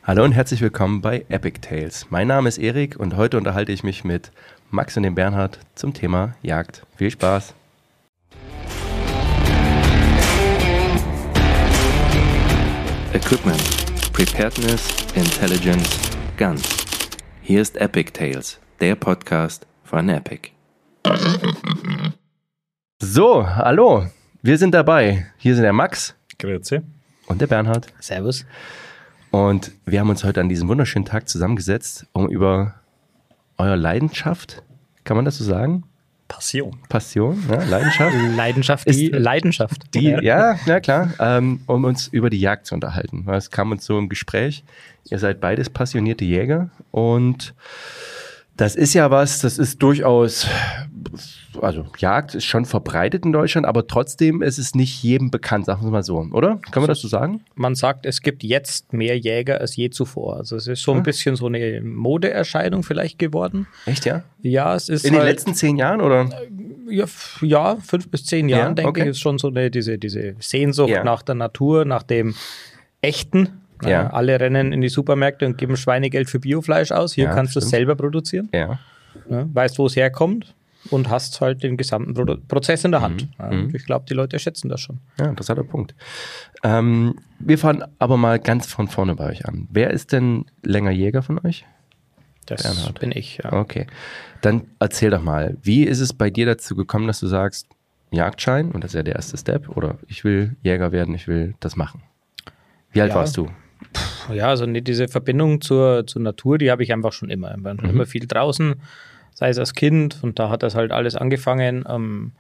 Hallo und herzlich willkommen bei Epic Tales. Mein Name ist Erik und heute unterhalte ich mich mit Max und dem Bernhard zum Thema Jagd. Viel Spaß! Equipment, Preparedness, Intelligence, Guns. Hier ist Epic Tales, der Podcast von Epic. So, hallo, wir sind dabei. Hier sind der Max. Grüezi. Und der Bernhard. Servus. Und wir haben uns heute an diesem wunderschönen Tag zusammengesetzt, um über eure Leidenschaft, kann man das so sagen? Passion, ja, Leidenschaft. Leidenschaft. Ja, klar, um uns über die Jagd zu unterhalten. Es kam uns so im Gespräch, ihr seid beides passionierte Jäger und das ist ja was, das ist durchaus, also Jagd ist schon verbreitet in Deutschland, aber trotzdem ist es nicht jedem bekannt, sagen wir mal so, oder? Können wir das so sagen? Man sagt, es gibt jetzt mehr Jäger als je zuvor. Also es ist so ein bisschen so eine Modeerscheinung vielleicht geworden. Echt, ja? Ja, es ist in den letzten 10 Jahren, oder? Ja, 5 bis 10 Jahren, denke ich, ist schon so diese Sehnsucht nach der Natur, nach dem Echten. Ja. Alle rennen in die Supermärkte und geben Schweinegeld für Biofleisch aus. Hier kannst du es selber produzieren. Ja. Weißt, wo es herkommt und hast halt den gesamten Prozess in der Hand. Und ich glaube, die Leute schätzen das schon. Ja, interessanter Punkt. Wir fangen aber mal ganz von vorne bei euch an. Wer ist denn länger Jäger von euch? Das Bernhard. Bin ich, ja. Okay, dann erzähl doch mal, wie ist es bei dir dazu gekommen, dass du sagst, Jagdschein, und das ist ja der erste Step, oder ich will Jäger werden, ich will das machen. Wie alt warst du? Ja, also diese Verbindung zur Natur, die habe ich einfach schon immer. Ich war schon immer viel draußen, sei es als Kind, und da hat das halt alles angefangen.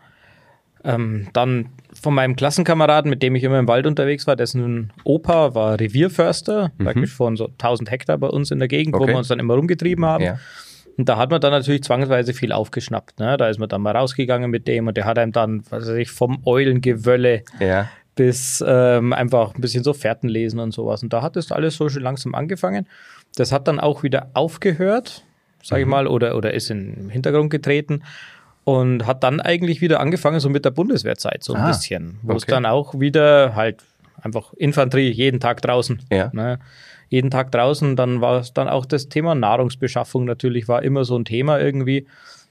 Dann von meinem Klassenkameraden, mit dem ich immer im Wald unterwegs war, dessen Opa war Revierförster, praktisch von so 1000 Hektar bei uns in der Gegend, wo wir uns dann immer rumgetrieben haben. Ja. Und da hat man dann natürlich zwangsweise viel aufgeschnappt. Ne? Da ist man dann mal rausgegangen mit dem und der hat einem dann, was weiß ich, vom Eulengewölle bis einfach ein bisschen so Fährten lesen und sowas. Und da hat das alles so schön langsam angefangen. Das hat dann auch wieder aufgehört, sage ich mal, oder ist in den Hintergrund getreten und hat dann eigentlich wieder angefangen, so mit der Bundeswehrzeit so ein bisschen. Wo es dann auch wieder halt einfach Infanterie, jeden Tag draußen. Ja. Ne? Jeden Tag draußen, dann war es dann auch das Thema Nahrungsbeschaffung natürlich, war immer so ein Thema irgendwie.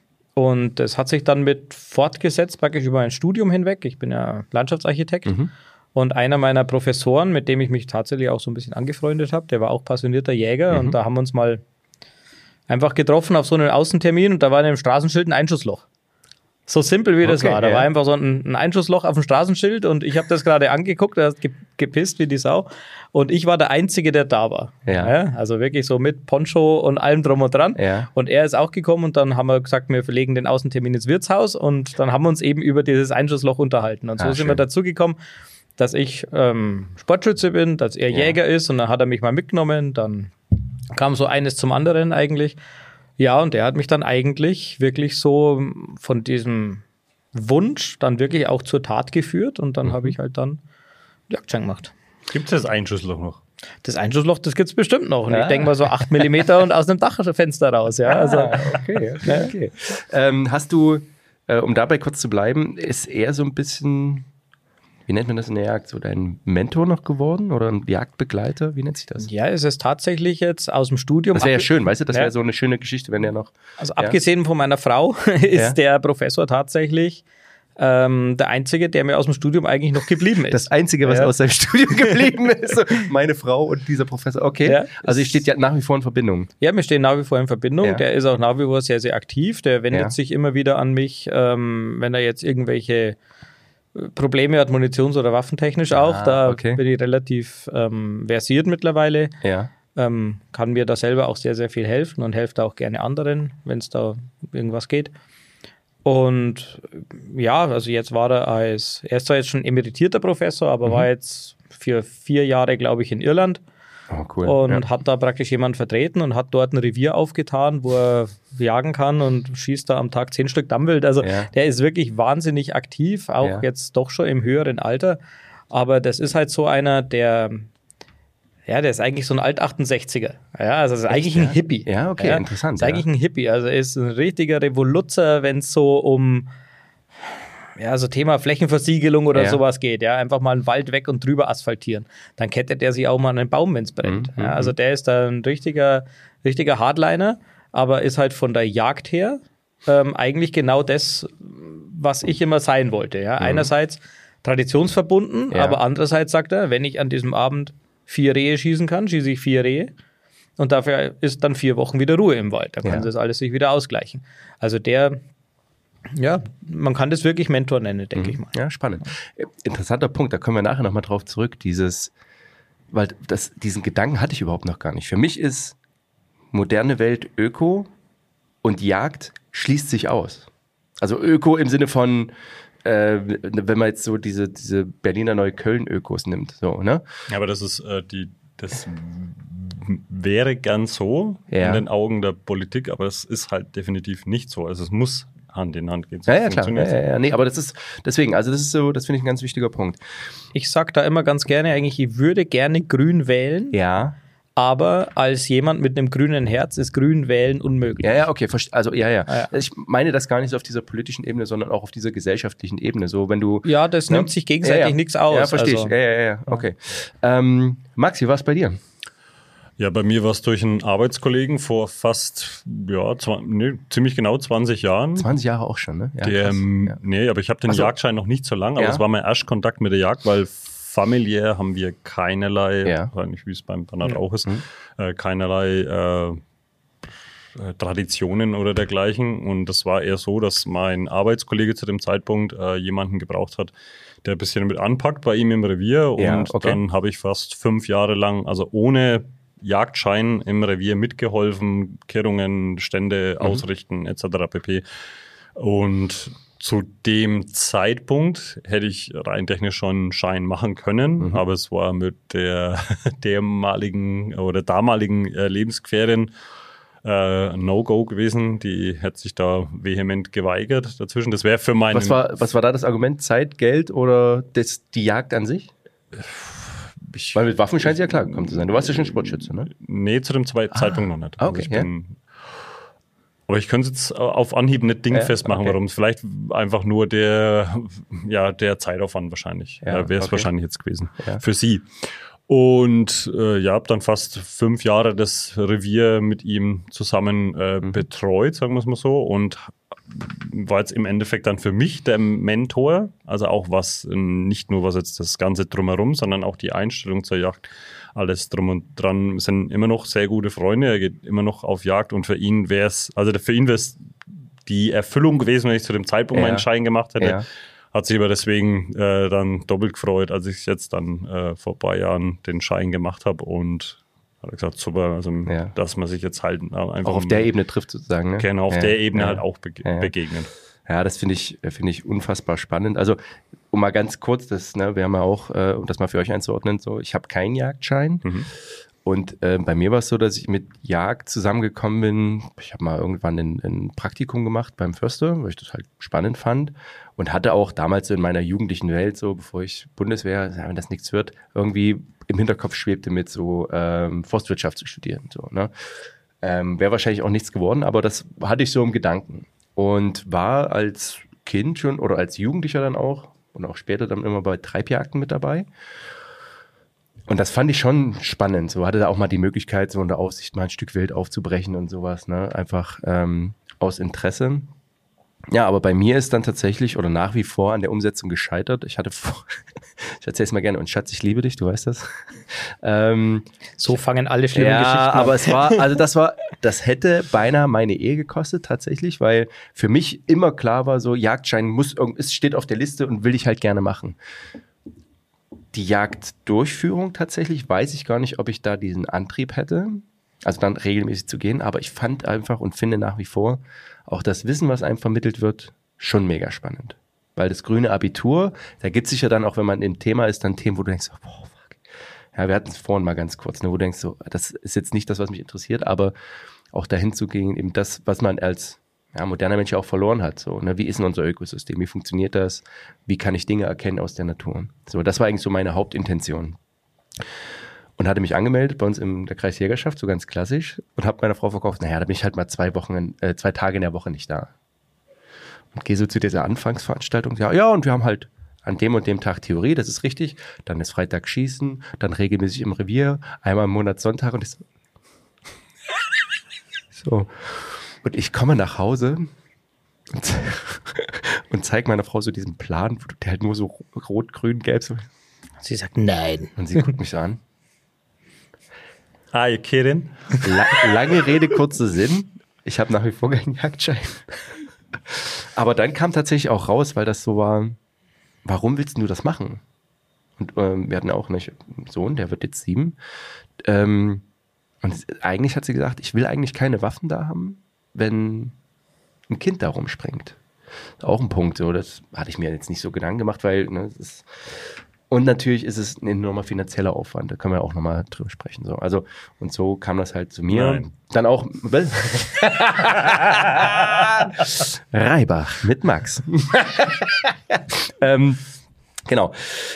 Und das hat sich dann mit fortgesetzt, praktisch über ein Studium hinweg. Ich bin ja Landschaftsarchitekt. Und einer meiner Professoren, mit dem ich mich tatsächlich auch so ein bisschen angefreundet habe, der war auch passionierter Jäger. Und da haben wir uns mal einfach getroffen auf so einen Außentermin und da war in dem Straßenschild ein Einschussloch. So simpel wie das war. Da war einfach so ein Einschussloch auf dem Straßenschild und ich habe das gerade angeguckt, er hat gepisst wie die Sau. Und ich war der Einzige, der da war. Ja, also wirklich so mit Poncho und allem drum und dran. Ja. Und er ist auch gekommen und dann haben wir gesagt, wir verlegen den Außentermin ins Wirtshaus und dann haben wir uns eben über dieses Einschussloch unterhalten. Und so sind wir dazu gekommen, dass ich Sportschütze bin, dass er Jäger ist und dann hat er mich mal mitgenommen. Dann kam so eines zum anderen eigentlich. Ja, und der hat mich dann eigentlich wirklich so von diesem Wunsch dann wirklich auch zur Tat geführt und dann habe ich halt dann Jagdschein gemacht. Gibt es das Einschussloch noch? Das Einschussloch, das gibt es bestimmt noch. Und ich denke mal so 8 mm und aus einem Dachfenster raus. Ja, also, okay. Hast du, um dabei kurz zu bleiben, ist er so ein bisschen, wie nennt man das in der Jagd, so dein Mentor noch geworden oder ein Jagdbegleiter? Wie nennt sich das? Ja, es ist tatsächlich jetzt aus dem Studium. Das wäre ja schön, weißt du, das wäre so eine schöne Geschichte, wenn der noch... Also abgesehen von meiner Frau ist der Professor tatsächlich der Einzige, der mir aus dem Studium eigentlich noch geblieben ist. Das Einzige, was aus seinem Studium geblieben ist, so meine Frau und dieser Professor. Okay, also ihr steht ja nach wie vor in Verbindung. Ja, wir stehen nach wie vor in Verbindung. Der ist auch nach wie vor sehr, sehr aktiv. Der wendet sich immer wieder an mich, wenn er jetzt irgendwelche Probleme hat, munitions- oder waffentechnisch auch. Da bin ich relativ versiert mittlerweile. Ja. Kann mir da selber auch sehr, sehr viel helfen und helfe auch gerne anderen, wenn es da irgendwas geht. Und ja, also jetzt war er ist zwar jetzt schon emeritierter Professor, aber war jetzt für 4 Jahre, glaube ich, in Irland. Oh, cool. Und hat da praktisch jemanden vertreten und hat dort ein Revier aufgetan, wo er jagen kann und schießt da am Tag 10 Stück Dammwild. Also der ist wirklich wahnsinnig aktiv, auch jetzt doch schon im höheren Alter. Aber das ist halt so einer, der ist eigentlich so ein Alt-68er. Ja, also ist eigentlich ein Hippie. Ja, okay, interessant. Ist eigentlich ein Hippie. Also er ist ein richtiger Revoluzer, wenn es so um ja, so Thema Flächenversiegelung oder Ja. sowas geht, ja, einfach mal einen Wald weg und drüber asphaltieren. Dann kettet der sich auch mal an einen Baum, wenn es brennt. Ja, also der ist da ein richtiger Hardliner, aber ist halt von der Jagd her eigentlich genau das, was ich immer sein wollte. Ja. Einerseits traditionsverbunden, Ja. aber andererseits sagt er, wenn ich an diesem Abend 4 Rehe schießen kann, schieße ich 4 Rehe. Und dafür ist dann 4 Wochen wieder Ruhe im Wald. Dann kann das alles sich wieder ausgleichen. Also man kann das wirklich Mentor nennen, denke ich mal. Ja, spannend. Interessanter Punkt, da kommen wir nachher nochmal drauf zurück. Diesen Gedanken hatte ich überhaupt noch gar nicht. Für mich ist moderne Welt Öko und Jagd schließt sich aus. Also Öko im Sinne von, wenn man jetzt so diese Berliner Neukölln-Ökos nimmt. So, ne? Aber das ist das wäre gern so Ja. in den Augen der Politik, aber es ist halt definitiv nicht so. Also es muss Hand in Hand gehen. Ja, klar. Ja. Nee, aber das ist deswegen, also das finde ich ein ganz wichtiger Punkt. Ich sage da immer ganz gerne, eigentlich, ich würde gerne grün wählen, Ja. aber als jemand mit einem grünen Herz ist grün wählen unmöglich. Ja, okay, also ja. Ja. Ich meine das gar nicht so auf dieser politischen Ebene, sondern auch auf dieser gesellschaftlichen Ebene. So, wenn du Ja, das nimmt sich gegenseitig nichts aus. Ja, verstehe Also, ich. Ja, okay. Max, wie war es bei dir? Ja, bei mir war es durch einen Arbeitskollegen vor fast, ziemlich genau 20 Jahren. 20 Jahre auch schon, ne? Ja, Der, krass. Ja. Nee, aber ich habe den Jagdschein noch nicht so lange, aber Ja. es war mein Erstkontakt mit der Jagd, weil familiär haben wir keinerlei, Ja. weiß nicht, wie es beim Bernhard auch ist, keinerlei Traditionen oder dergleichen. Und das war eher so, dass mein Arbeitskollege zu dem Zeitpunkt jemanden gebraucht hat, der ein bisschen mit anpackt bei ihm im Revier. Und Ja, okay. dann habe ich fast 5 Jahre lang, also ohne Jagdschein im Revier mitgeholfen, Kehrungen, Stände ausrichten etc. pp. Und zu dem Zeitpunkt hätte ich rein technisch schon einen Schein machen können, aber es war mit der damaligen Lebensgefährtin No-Go gewesen. Die hätte sich da vehement geweigert dazwischen. Das wäre für meinen... Was war da das Argument? Zeit, Geld oder die Jagd an sich? Weil mit Waffen scheint es ja klar gekommen zu sein. Du warst ja schon Sportschütze, ne? Nee, zu dem Zeitpunkt noch nicht. Okay, Ich aber ich könnte es jetzt auf Anhieb nicht festmachen, okay. warum es vielleicht einfach nur der Zeitaufwand wahrscheinlich. Ja, Wäre es okay. wahrscheinlich jetzt gewesen Ja. für sie. Und habe dann fast 5 Jahre das Revier mit ihm zusammen betreut, sagen wir es mal so, und war jetzt im Endeffekt dann für mich der Mentor, also auch nicht nur was jetzt das Ganze drumherum, sondern auch die Einstellung zur Jagd, alles drum und dran. Wir sind immer noch sehr gute Freunde, er geht immer noch auf Jagd und für ihn wäre es die Erfüllung gewesen, wenn ich zu dem Zeitpunkt meinen Schein gemacht hätte. Ja. Hat sich aber deswegen dann doppelt gefreut, als ich jetzt dann vor ein paar Jahren den Schein gemacht habe und hat gesagt, super, also dass man sich jetzt halt einfach Auch auf der Ebene trifft sozusagen, ne? genau, auf der Ebene ja. halt auch begegnen. Ja, das finde ich unfassbar spannend. Also, um mal ganz kurz, wir haben ja auch, um das mal für euch einzuordnen, so, ich habe keinen Jagdschein. Und bei mir war es so, dass ich mit Jagd zusammengekommen bin. Ich habe mal irgendwann ein Praktikum gemacht beim Förster, weil ich das halt spannend fand. Und hatte auch damals so in meiner jugendlichen Welt, so bevor ich Bundeswehr, wenn das nichts wird, irgendwie im Hinterkopf schwebte mit so Forstwirtschaft zu studieren. So, ne? Wäre wahrscheinlich auch nichts geworden, aber das hatte ich so im Gedanken. Und war als Kind schon oder als Jugendlicher dann auch und auch später dann immer bei Treibjagden mit dabei. Und das fand ich schon spannend. So hatte da auch mal die Möglichkeit, so in der Aufsicht mal ein Stück Wild aufzubrechen und sowas, ne? Einfach aus Interesse. Ja, aber bei mir ist dann tatsächlich oder nach wie vor an der Umsetzung gescheitert. Ich erzähle es mal gerne, und Schatz, ich liebe dich, du weißt das. So fangen alle schlimmen Geschichten an. Aber das hätte beinahe meine Ehe gekostet tatsächlich, weil für mich immer klar war, so Jagdschein es steht auf der Liste und will ich halt gerne machen. Die Jagddurchführung tatsächlich, weiß ich gar nicht, ob ich da diesen Antrieb hätte, also dann regelmäßig zu gehen, aber ich fand einfach und finde nach wie vor auch das Wissen, was einem vermittelt wird, schon mega spannend. Weil das grüne Abitur, da gibt es sich ja dann auch, wenn man im Thema ist, dann Themen, wo du denkst, boah, fuck. Ja, wir hatten es vorhin mal ganz kurz, ne, wo du denkst, so, das ist jetzt nicht das, was mich interessiert, aber auch dahin zu gehen, eben das, was man als moderner Mensch ja auch verloren hat. So, ne? Wie ist denn unser Ökosystem? Wie funktioniert das? Wie kann ich Dinge erkennen aus der Natur? So, das war eigentlich so meine Hauptintention. Und hatte mich angemeldet bei uns in der Kreisjägerschaft, so ganz klassisch, und habe meiner Frau verkauft, da bin ich halt mal 2 Tage in der Woche nicht da. Und Und gehe so zu dieser Anfangsveranstaltung. Ja, und wir haben halt an dem und dem Tag Theorie, das ist richtig. Dann ist Freitag Schießen, dann regelmäßig im Revier, einmal im Monat Sonntag und ich so. Und ich komme nach Hause und zeige meiner Frau so diesen Plan, der halt nur so rot, grün, gelb so. Sie sagt nein. Und sie guckt mich so an. Are you kidding? Lange Rede, kurzer Sinn. Ich habe nach wie vor keinen Jagdschein. Aber dann kam tatsächlich auch raus, weil das so war, warum willst du das machen? Und wir hatten auch einen Sohn, der wird jetzt 7. Und eigentlich hat sie gesagt, ich will eigentlich keine Waffen da haben, wenn ein Kind da rumspringt. Auch ein Punkt, so, das hatte ich mir jetzt nicht so Gedanken gemacht, weil das ist. Und natürlich ist es ein enormer finanzieller Aufwand, da können wir auch nochmal drüber sprechen. So. Also, und so kam das halt zu mir. Nein. Dann auch Reibach mit Max. Genau.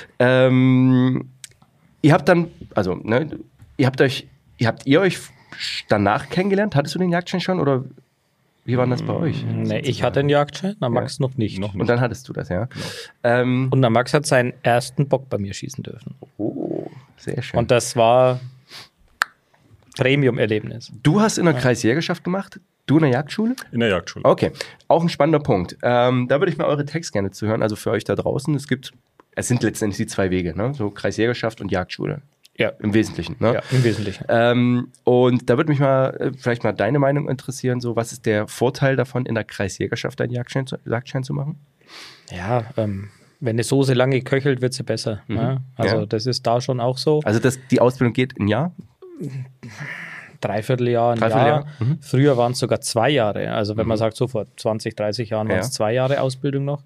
Ihr habt dann, also, ne, habt ihr euch danach kennengelernt? Hattest du den Jagdschein schon oder wie war das bei euch? Nee, ich hatte einen Jagdschein, na Max noch nicht. Und dann hattest du das, ja? Und der Max hat seinen ersten Bock bei mir schießen dürfen. Oh, sehr schön. Und das war Premium-Erlebnis. Du hast in der Kreisjägerschaft gemacht? Du in der Jagdschule? In der Jagdschule. Okay, auch ein spannender Punkt. Da würde ich mal eure Texte gerne zuhören. Also für euch da draußen, es sind letztendlich die 2 Wege, ne? So Kreisjägerschaft und Jagdschule. Ja. Im Wesentlichen, ne? Ja, im Wesentlichen. Und da würde mich vielleicht mal deine Meinung interessieren. So, was ist der Vorteil davon, in der Kreisjägerschaft einen Jagdschein zu machen? Ja, wenn eine Soße lange köchelt, wird sie besser. Ne? Also das ist da schon auch so. Also die Ausbildung geht ein Jahr? Dreivierteljahr, ein Jahr. Früher waren es sogar 2 Jahre. Also wenn man sagt, so vor 20, 30 Jahren waren es 2 Jahre Ausbildung noch.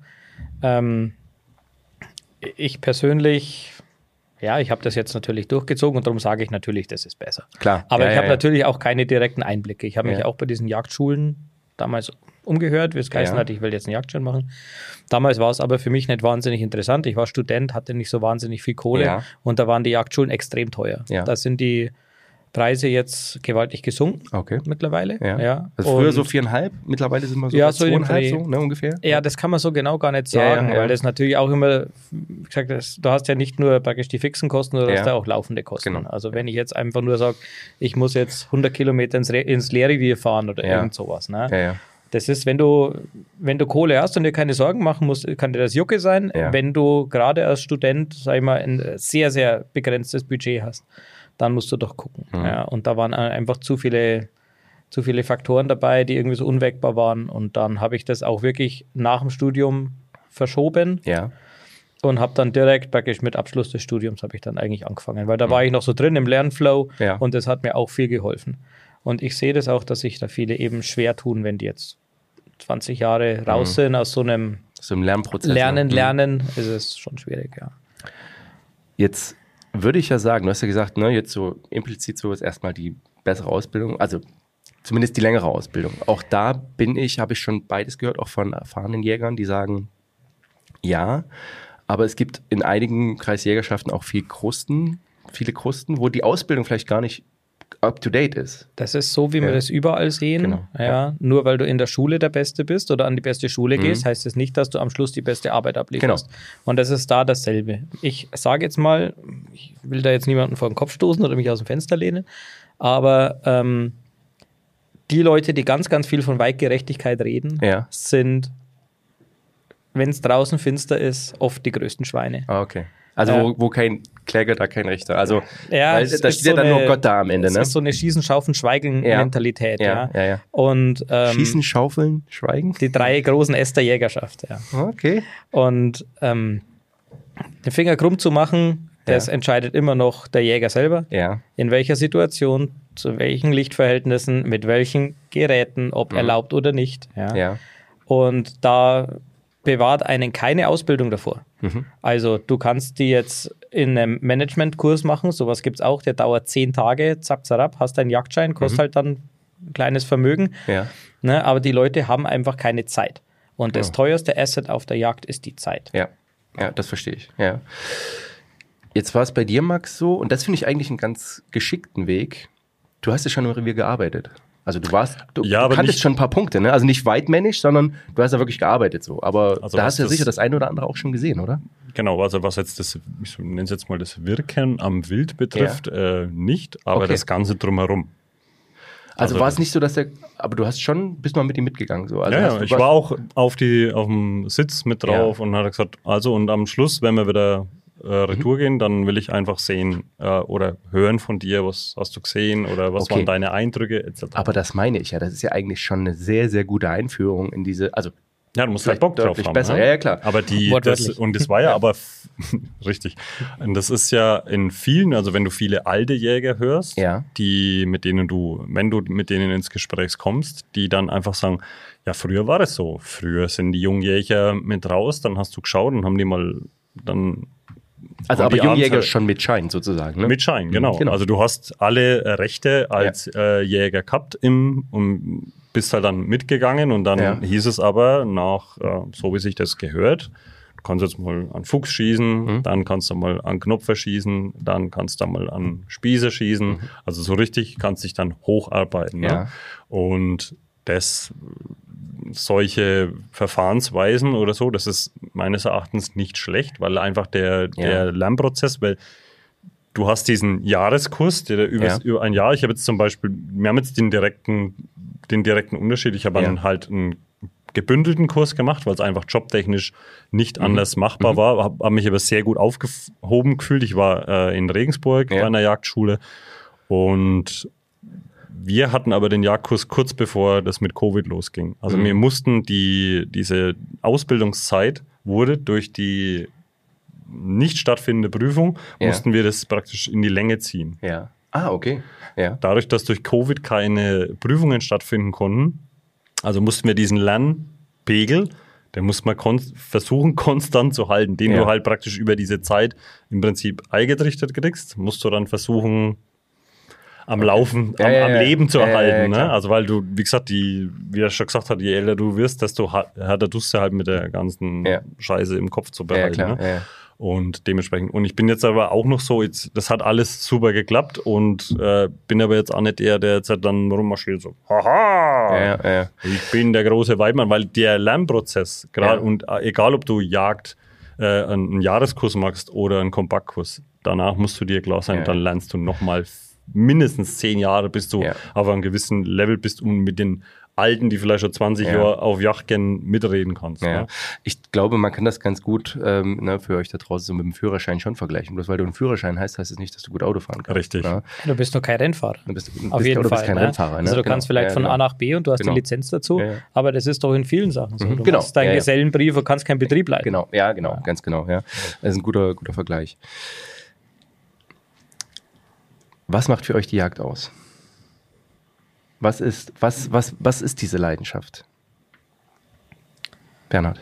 Ich persönlich, ja, ich habe das jetzt natürlich durchgezogen und darum sage ich natürlich, das ist besser. Klar. Aber ich habe natürlich auch keine direkten Einblicke. Ich habe mich auch bei diesen Jagdschulen damals umgehört, wie es geheißen hat, ich will jetzt einen Jagdschein machen. Damals war es aber für mich nicht wahnsinnig interessant. Ich war Student, hatte nicht so wahnsinnig viel Kohle und da waren die Jagdschulen extrem teuer. Ja. Da sind die Preise jetzt gewaltig gesunken mittlerweile. Ja. Also früher so 4,5, mittlerweile sind wir so bei 2,5 so, ne, ungefähr. Ja, das kann man so genau gar nicht sagen, weil das natürlich auch immer, wie gesagt, du hast ja nicht nur praktisch die fixen Kosten, du hast ja auch laufende Kosten. Genau. Also wenn ich jetzt einfach nur sage, ich muss jetzt 100 Kilometer ins Lehrrevier fahren oder irgend sowas. Ne? Ja. Das ist, wenn du Kohle hast und dir keine Sorgen machen musst, kann dir das Jucke sein. Ja. Wenn du gerade als Student, sag ich mal, ein sehr, sehr begrenztes Budget hast, dann musst du doch gucken. Ja, und da waren einfach zu viele Faktoren dabei, die irgendwie so unwägbar waren. Und dann habe ich das auch wirklich nach dem Studium verschoben und habe dann direkt praktisch mit Abschluss des Studiums habe ich dann eigentlich angefangen, weil da war ich noch so drin im Lernflow und das hat mir auch viel geholfen. Und ich sehe das auch, dass sich da viele eben schwer tun, wenn die jetzt 20 Jahre raus sind aus so einem Lernprozess. Lernen, ist es schon schwierig, ja. Jetzt würde ich ja sagen, du hast ja gesagt, ne, jetzt so implizit so ist erstmal die bessere Ausbildung, also zumindest die längere Ausbildung. Auch da habe ich schon beides gehört, auch von erfahrenen Jägern, die sagen, ja, aber es gibt in einigen Kreisjägerschaften auch viele Krusten, wo die Ausbildung vielleicht gar nicht up-to-date ist. Das ist so, wie wir das überall sehen. Genau. Ja, nur weil du in der Schule der Beste bist oder an die beste Schule gehst, heißt es nicht, dass du am Schluss die beste Arbeit ablieferst. Genau. Und das ist da dasselbe. Ich sage jetzt mal, ich will da jetzt niemanden vor den Kopf stoßen oder mich aus dem Fenster lehnen, aber die Leute, die ganz, ganz viel von Weitgerechtigkeit reden, sind, wenn es draußen finster ist, oft die größten Schweine. Ah, okay. Also wo kein Kläger, da kein Richter. Also da steht ja dann nur Gott da am Ende. Das ist so eine Schießen, Schaufeln, Schweigen-Mentalität. Ja. Und, Schießen, Schaufeln, Schweigen? Die 3 großen S der Jägerschaft. Ja. Okay. Und den Finger krumm zu machen, das entscheidet immer noch der Jäger selber. Ja. In welcher Situation, zu welchen Lichtverhältnissen, mit welchen Geräten, ob erlaubt oder nicht. Ja. Und da bewahrt einen keine Ausbildung davor. Also du kannst die jetzt in einem Managementkurs machen, sowas gibt es auch, der dauert 10 Tage, zack, zarab, hast deinen Jagdschein, kostet halt dann ein kleines Vermögen. Ja. Ne, aber die Leute haben einfach keine Zeit. Und das teuerste Asset auf der Jagd ist die Zeit. Ja, das verstehe ich. Ja. Jetzt war es bei dir, Max, so, und das finde ich eigentlich einen ganz geschickten Weg. Du hast ja schon im Revier gearbeitet. Also du kanntest nicht, schon ein paar Punkte, ne? Also nicht weitmännisch, sondern du hast ja wirklich gearbeitet so. Aber also da hast du ja sicher das eine oder andere auch schon gesehen, oder? Genau, also was jetzt ich nenne es jetzt mal das Wirken am Wild betrifft, nicht, aber das Ganze drumherum. Also war es nicht so, aber du bist mal mit ihm mitgegangen. So. Also ich war auch auf dem Sitz mit drauf und hat gesagt, und am Schluss, wenn wir wieder Retour gehen, dann will ich einfach sehen oder hören von dir, was hast du gesehen oder was waren deine Eindrücke etc. Aber das meine ich ja, das ist ja eigentlich schon eine sehr, sehr gute Einführung in diese, also ja, du musst halt Bock drauf haben. Besser. Ja, klar. Aber das war ja aber richtig. Und das ist ja in vielen, also wenn du viele alte Jäger hörst, wenn du mit denen ins Gespräch kommst, die dann einfach sagen, ja, früher war es so. Früher sind die Jungjäger mit raus, dann hast du geschaut und haben die mal dann. Also aber Jungjäger schon mit Schein sozusagen, ne? Mit Schein, genau. Also du hast alle Rechte als Jäger gehabt und bist halt dann mitgegangen und dann hieß es aber so wie sich das gehört, du kannst jetzt mal an Fuchs schießen, dann kannst du mal an Knopfer schießen, dann kannst du mal an Spieße schießen. Also so richtig kannst dich dann hocharbeiten. Ne? Und solche Verfahrensweisen oder so, das ist meines Erachtens nicht schlecht, weil einfach der Lernprozess, weil du hast diesen Jahreskurs, der über ein Jahr, ich habe jetzt zum Beispiel, wir haben jetzt den direkten Unterschied, ich habe dann halt einen gebündelten Kurs gemacht, weil es einfach jobtechnisch nicht anders machbar war, habe mich aber sehr gut aufgehoben gefühlt. Ich war in Regensburg bei einer Jagdschule und wir hatten aber den Jagdkurs kurz bevor das mit Covid losging. Also wir mussten diese Ausbildungszeit wurde durch die nicht stattfindende Prüfung, mussten wir das praktisch in die Länge ziehen. Ja. Ah, okay. Ja. Dadurch, dass durch Covid keine Prüfungen stattfinden konnten, also mussten wir diesen Lernpegel, den muss man versuchen konstant zu halten, den du halt praktisch über diese Zeit im Prinzip eingetrichtert kriegst, musst du dann versuchen, am Laufen, am Leben zu erhalten. Ne? Also weil du, wie gesagt, wie er schon gesagt hat, je älter du wirst, desto härter tust du halt mit der ganzen Scheiße im Kopf zu behalten. Ja, klar. Ne? Und dementsprechend, und ich bin jetzt aber auch noch so, das hat alles super geklappt und bin aber jetzt auch nicht der jetzt halt dann rummarschiert so, haha, ich bin der große Weidmann, weil der Lernprozess, gerade und egal ob du Jagd, einen Jahreskurs machst oder einen Kompaktkurs, danach musst du dir klar sein, dann lernst du nochmal mindestens 10 Jahre, bis du auf einem gewissen Level bist und mit den Alten, die vielleicht schon 20 Jahre auf Yacht gehen, mitreden kannst. Ja. Ne? Ich glaube, man kann das ganz gut für euch da draußen so mit dem Führerschein schon vergleichen. Bloß weil du einen Führerschein hast, heißt es nicht, dass du gut Auto fahren kannst. Richtig. Ne? Du bist nur kein Rennfahrer. Du bist kein Rennfahrer. Ne? Also du kannst vielleicht von A nach B und du hast die Lizenz dazu, aber das ist doch in vielen Sachen so. Du machst deinen Gesellenbrief und kannst kein Betrieb leiten. Genau, ganz genau. Ja. Das ist ein guter Vergleich. Was macht für euch die Jagd aus? Was ist diese Leidenschaft? Bernhard?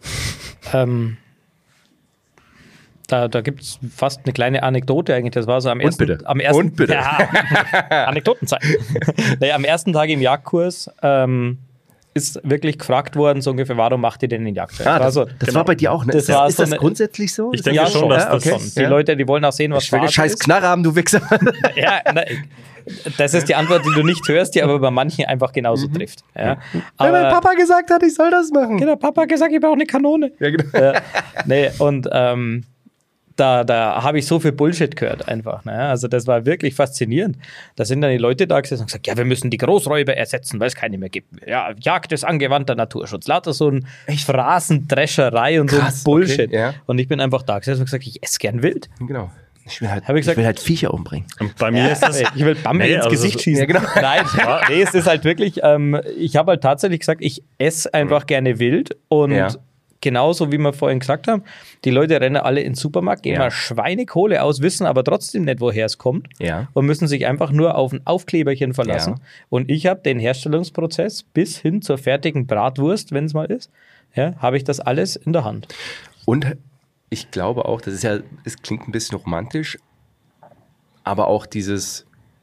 Da gibt es fast eine kleine Anekdote eigentlich. Das war so am ersten Bitte. Ja, Anekdotenzeit. Am ersten Tag im Jagdkurs ist wirklich gefragt worden, so ungefähr, warum macht ihr denn den Jagdschein? Das war bei dir auch, ne? Ist das grundsätzlich so? Ich denke schon, dass das schon. Die Leute, die wollen auch sehen, was Phase ist. Scheiß Knarre haben, du Wichser. Das ist die Antwort, die du nicht hörst, die aber bei manchen einfach genauso trifft. Ja. Weil mein Papa gesagt hat, ich soll das machen. Genau, Papa hat gesagt, ich brauche eine Kanone. Ja, genau. Und da habe ich so viel Bullshit gehört einfach. Ne? Also das war wirklich faszinierend. Da sind dann die Leute da gesessen und gesagt, ja, wir müssen die Großräuber ersetzen, weil es keine mehr gibt. Ja, Jagd ist angewandter Naturschutz. Lauter so ein Phrasendrescherei und krass, so ein Bullshit. Okay, ja. Und ich bin einfach da gesessen und gesagt, ich esse gern Wild. Genau. Ich will halt Viecher umbringen. Und bei mir ist das... Ich will Bambi ins Gesicht schießen. Ja, genau. Nein, es ist halt wirklich... ich habe halt tatsächlich gesagt, ich esse einfach gerne Wild und genauso wie wir vorhin gesagt haben, die Leute rennen alle in den Supermarkt, geben mal Schweinekohle aus, wissen aber trotzdem nicht, woher es kommt und müssen sich einfach nur auf ein Aufkleberchen verlassen. Ja. Und ich habe den Herstellungsprozess bis hin zur fertigen Bratwurst, wenn es mal ist, habe ich das alles in der Hand. Und ich glaube auch, es klingt ein bisschen romantisch, aber auch dieses,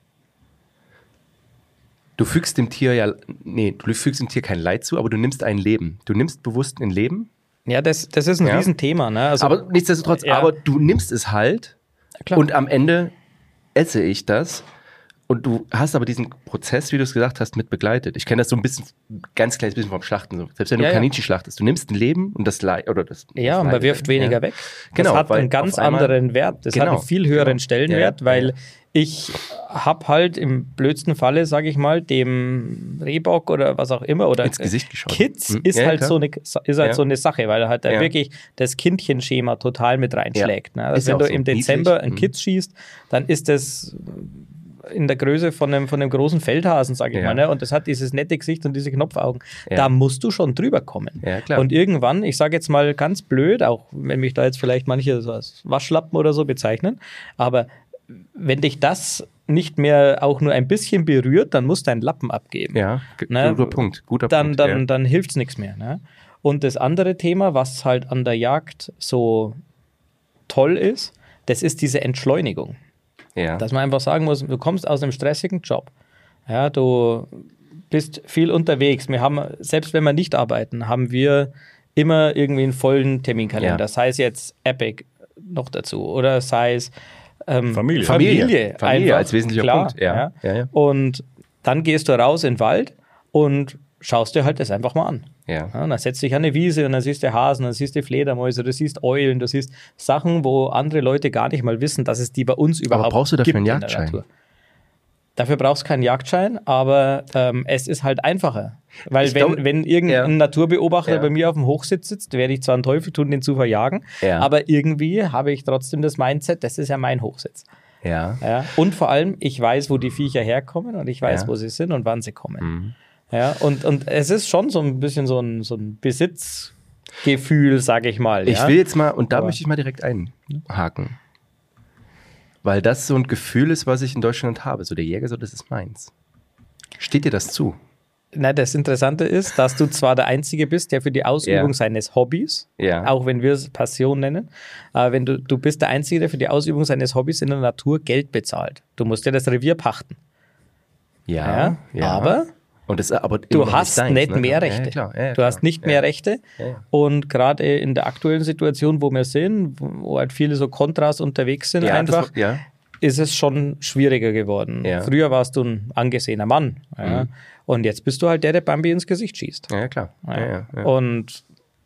du fügst dem Tier kein Leid zu, aber du nimmst ein Leben. Du nimmst bewusst ein Leben. Ja, das ist ein Riesenthema. Ne? Also, aber nichtsdestotrotz, aber du nimmst es halt und am Ende esse ich das Und du hast aber diesen Prozess, wie du es gesagt hast, mit begleitet. Ich kenne das so ein bisschen, ganz kleines bisschen vom Schlachten. So. Selbst wenn du Kaninchen schlachtest, du nimmst ein Leben und das Leid, oder das. Ja, und man wirft weniger weg. Genau. Das hat einen ganz anderen Wert. Das hat einen viel höheren Stellenwert, weil ich habe halt im blödsten Falle, sage ich mal, dem Rehbock oder was auch immer oder ins Gesicht geschaut. Kitz ist halt so eine Sache, weil er halt da wirklich das Kindchenschema total mit reinschlägt. Ne? Also wenn du im Dezember einen Kitz schießt, dann ist das in der Größe von einem großen Feldhasen, sage ich mal, ne? Und das hat dieses nette Gesicht und diese Knopfaugen. Da musst du schon drüber kommen. Ja, klar. Und irgendwann, ich sage jetzt mal ganz blöd, auch wenn mich da jetzt vielleicht manche so als Waschlappen oder so bezeichnen, aber wenn dich das nicht mehr auch nur ein bisschen berührt, dann musst du einen Lappen abgeben. Ja, ne? Guter Punkt. Dann hilft es nichts mehr. Ne? Und das andere Thema, was halt an der Jagd so toll ist, das ist diese Entschleunigung. Ja. Dass man einfach sagen muss, du kommst aus einem stressigen Job. Ja, du bist viel unterwegs. Wir haben, selbst wenn wir nicht arbeiten, haben wir immer irgendwie einen vollen Terminkalender. Ja. Sei es jetzt Epic noch dazu oder sei es Familie einfach, als wesentlicher Punkt. Ja. Und dann gehst du raus in den Wald und schaust dir halt das einfach mal an. Ja. Und dann setzt dich an eine Wiese und dann siehst du Hasen, dann siehst du Fledermäuse, du siehst Eulen, du siehst Sachen, wo andere Leute gar nicht mal wissen, dass es die bei uns überhaupt gibt. Aber brauchst du dafür einen Jagdschein? Dafür brauchst du keinen Jagdschein, aber es ist halt einfacher. Weil wenn irgendein Naturbeobachter bei mir auf dem Hochsitz sitzt, werde ich zwar einen Teufel tun, den zu verjagen, aber irgendwie habe ich trotzdem das Mindset, das ist ja mein Hochsitz. Ja. Und vor allem, ich weiß, wo die Viecher herkommen und ich weiß, wo sie sind und wann sie kommen. Mhm. Ja, und es ist schon so ein bisschen so ein Besitzgefühl, sage ich mal. Ich will jetzt mal, und da möchte ich mal direkt einhaken. Weil das so ein Gefühl ist, was ich in Deutschland habe. So der Jäger, so das ist meins. Steht dir das zu? Na, das Interessante ist, dass du zwar der Einzige bist, der für die Ausübung seines Hobbys, auch wenn wir es Passion nennen, aber du bist der Einzige, der für die Ausübung seines Hobbys in der Natur Geld bezahlt. Du musst ja das Revier pachten. Ja. Aber du hast nicht mehr Rechte. Du hast nicht mehr Rechte. Und gerade in der aktuellen Situation, wo wir sind, wo halt viele so Kontras unterwegs sind, ist es schon schwieriger geworden. Ja. Früher warst du ein angesehener Mann. Ja. Und jetzt bist du halt der Bambi ins Gesicht schießt. Ja, klar. Ja. Und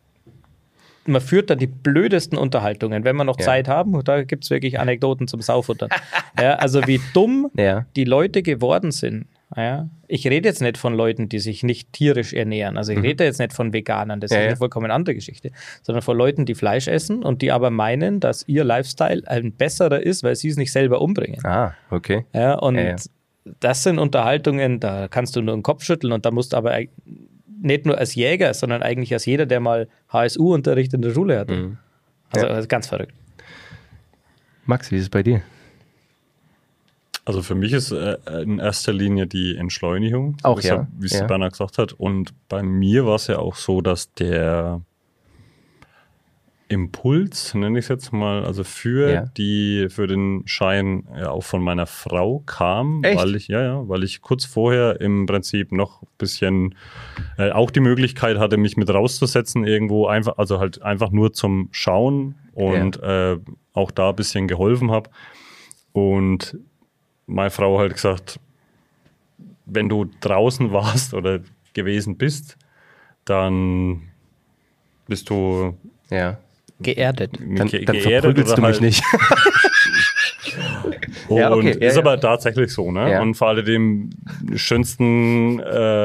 man führt dann die blödesten Unterhaltungen, wenn wir noch Zeit haben. Und da gibt es wirklich Anekdoten zum Saufuttern. Also wie dumm die Leute geworden sind. Ja. Ich rede jetzt nicht von Leuten, die sich nicht tierisch ernähren. Also ich rede jetzt nicht von Veganern, das ist eine vollkommen andere Geschichte. Sondern von Leuten, die Fleisch essen und die aber meinen, dass ihr Lifestyle ein besserer ist, weil sie es nicht selber umbringen. Ah, okay. Ja, und das sind Unterhaltungen, da kannst du nur den Kopf schütteln und da musst du aber nicht nur als Jäger, sondern eigentlich als jeder, der mal HSU-Unterricht in der Schule hatte. Also das ist ganz verrückt. Max, wie ist es bei dir? Also für mich ist in erster Linie die Entschleunigung, auch wie es Bernhard gesagt hat. Und bei mir war es ja auch so, dass der Impuls, nenne ich es jetzt mal, also für den Schein auch von meiner Frau kam. Echt? Weil ich kurz vorher im Prinzip noch ein bisschen auch die Möglichkeit hatte, mich mit rauszusetzen irgendwo, einfach nur zum Schauen und auch da ein bisschen geholfen habe. Und meine Frau halt gesagt, wenn du draußen warst oder gewesen bist, dann bist du geerdet. Dann verprügelst du mich nicht. Und ist aber tatsächlich so, ne? Ja. Und vor allem die schönsten,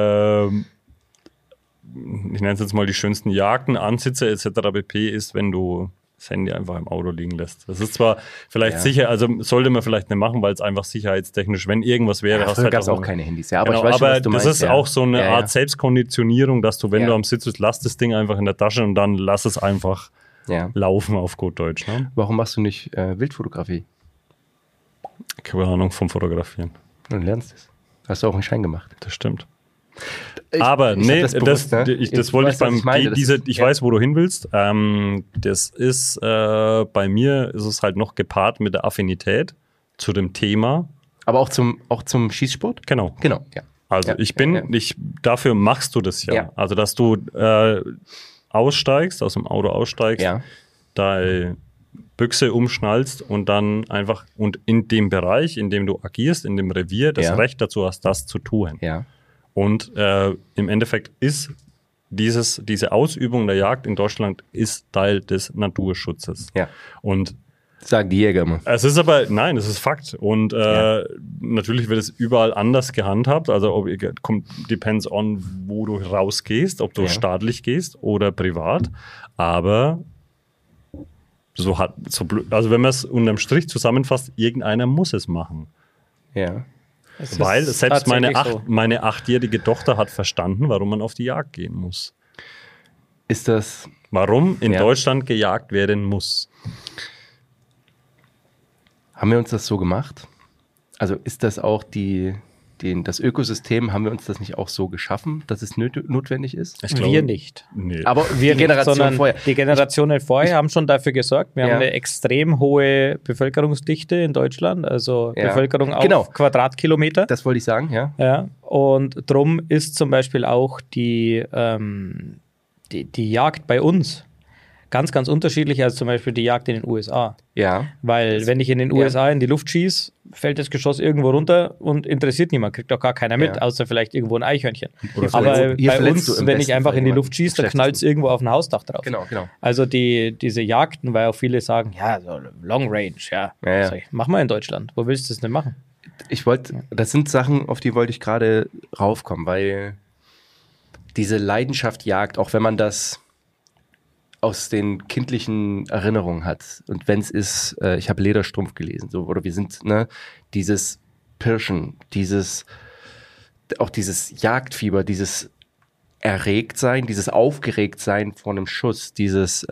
ich nenne es jetzt mal die schönsten Jagden, Ansitze etc. pp. Ist, wenn du das Handy einfach im Auto liegen lässt. Das ist zwar vielleicht sicher, also sollte man vielleicht nicht machen, weil es einfach sicherheitstechnisch, wenn irgendwas wäre, hast du halt gab es auch keine Handys. Ja, aber genau, ich weiß schon, was du das meinst, ist auch so eine Art Selbstkonditionierung, dass du, wenn du am Sitz bist, lass das Ding einfach in der Tasche und dann lass es einfach laufen auf gut Deutsch. Ne? Warum machst du nicht Wildfotografie? Keine Ahnung vom Fotografieren. Du lernst es. Hast du auch einen Schein gemacht. Das stimmt. Aber nee, das wollte ich beim ich weiß, wo du hin willst. Das ist bei mir ist es halt noch gepaart mit der Affinität zu dem Thema. Aber auch zum Schießsport? Genau. Ja. Also dafür machst du das ja. Also dass du aus dem Auto aussteigst, dein Büchse umschnallst und dann einfach und in dem Bereich, in dem du agierst, in dem Revier, das Recht dazu hast, das zu tun. Ja. Und im Endeffekt ist diese Ausübung der Jagd in Deutschland ist Teil des Naturschutzes. Ja. Und sagen die Jäger immer. es ist aber, nein, es ist Fakt. Und natürlich wird es überall anders gehandhabt. Also depends on, wo du rausgehst, ob du staatlich gehst oder privat. Aber also wenn man es unterm Strich zusammenfasst, irgendeiner muss es machen. Ja. Weil selbst meine 8-jährige Tochter hat verstanden, warum man auf die Jagd gehen muss. Ist das... Warum in Deutschland gejagt werden muss. Haben wir uns das so gemacht? Also ist das auch das Ökosystem, haben wir uns das nicht auch so geschaffen, dass es notwendig ist? Wir nicht. Nee. Aber die Generation vorher. Die Generationen vorher haben schon dafür gesorgt. Wir haben eine extrem hohe Bevölkerungsdichte in Deutschland, also Bevölkerung auf Quadratkilometer. Das wollte ich sagen, ja. Ja, und drum ist zum Beispiel auch die Jagd bei uns ganz, ganz unterschiedlich als zum Beispiel die Jagd in den USA. Ja. Weil wenn ich in den USA in die Luft schieße, fällt das Geschoss irgendwo runter und interessiert niemand, kriegt auch gar keiner mit, außer vielleicht irgendwo ein Eichhörnchen. Aber bei uns, wenn ich einfach in die Luft schieße, dann knallt es irgendwo auf ein Hausdach drauf. Genau. Also diese Jagden, weil auch viele sagen, ja, so Long Range, mach mal in Deutschland. Wo willst du das denn machen? Das sind Sachen, auf die wollte ich gerade raufkommen, weil diese Leidenschaft Jagd, auch wenn man das aus den kindlichen Erinnerungen hat. Und wenn es ist, ich habe Lederstrumpf gelesen, so, oder wir sind, dieses Pirschen, auch dieses Jagdfieber, dieses Erregtsein, dieses Aufgeregtsein vor einem Schuss, dieses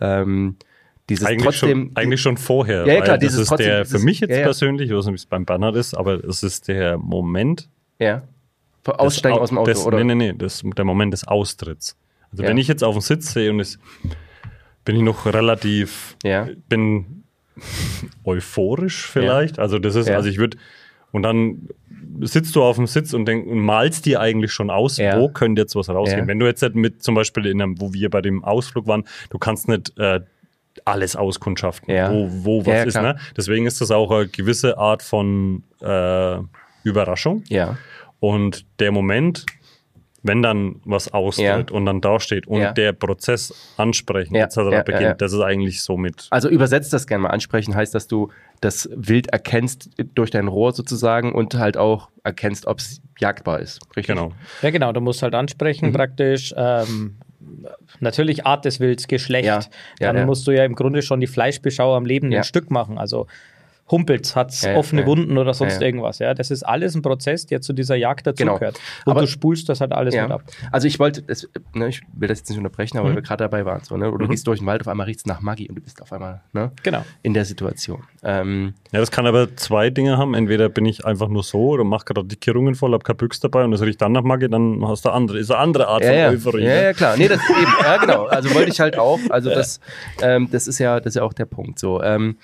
eigentlich schon vorher. Ja, klar, das ist für mich jetzt persönlich, ich weiß nicht, wie es beim Bernhard ist, aber es ist der Moment. Ja. Aussteigen aus dem Auto, oder? Nee, der Moment des Austritts. Also wenn ich jetzt auf dem Sitz sehe und bin ich noch relativ, bin euphorisch vielleicht. Also das ist, also ich würde, und dann sitzt du auf dem Sitz und malst dir eigentlich schon aus, wo könnte jetzt was rausgehen. Ja. Wenn du jetzt mit zum Beispiel wo wir bei dem Ausflug waren, du kannst nicht alles auskundschaften, wo was ist. Ne? Deswegen ist das auch eine gewisse Art von Überraschung. Ja. Und der Moment, wenn dann was austritt und dann dasteht und der Prozess ansprechen etc. beginnt, das ist eigentlich so mit... Also übersetzt das gerne mal. Ansprechen heißt, dass du das Wild erkennst durch dein Rohr sozusagen und halt auch erkennst, ob es jagdbar ist. Richtig? Genau. Ja, genau. Du musst halt ansprechen praktisch. Natürlich Art des Wilds, Geschlecht. Dann musst du ja im Grunde schon die Fleischbeschau am lebenden Stück machen. Also humpelt, hat es offene Wunden oder sonst irgendwas. Ja, das ist alles ein Prozess, der zu dieser Jagd dazugehört. Und aber du spulst das halt alles mit ab. Also ich will das jetzt nicht unterbrechen, aber weil wir gerade dabei waren. So, ne? Oder du gehst durch den Wald, auf einmal riecht es nach Maggi und du bist auf einmal in der Situation. Das kann aber zwei Dinge haben. Entweder bin ich einfach nur so oder mache gerade die Kirrungen voll, habe keine Büchse dabei und es riecht dann nach Maggi, dann hast du ist eine andere Art von Euphorie. Ja, klar. Nee, das eben, ja, genau. Also wollte ich halt auch. Also das ist ja auch der Punkt. So,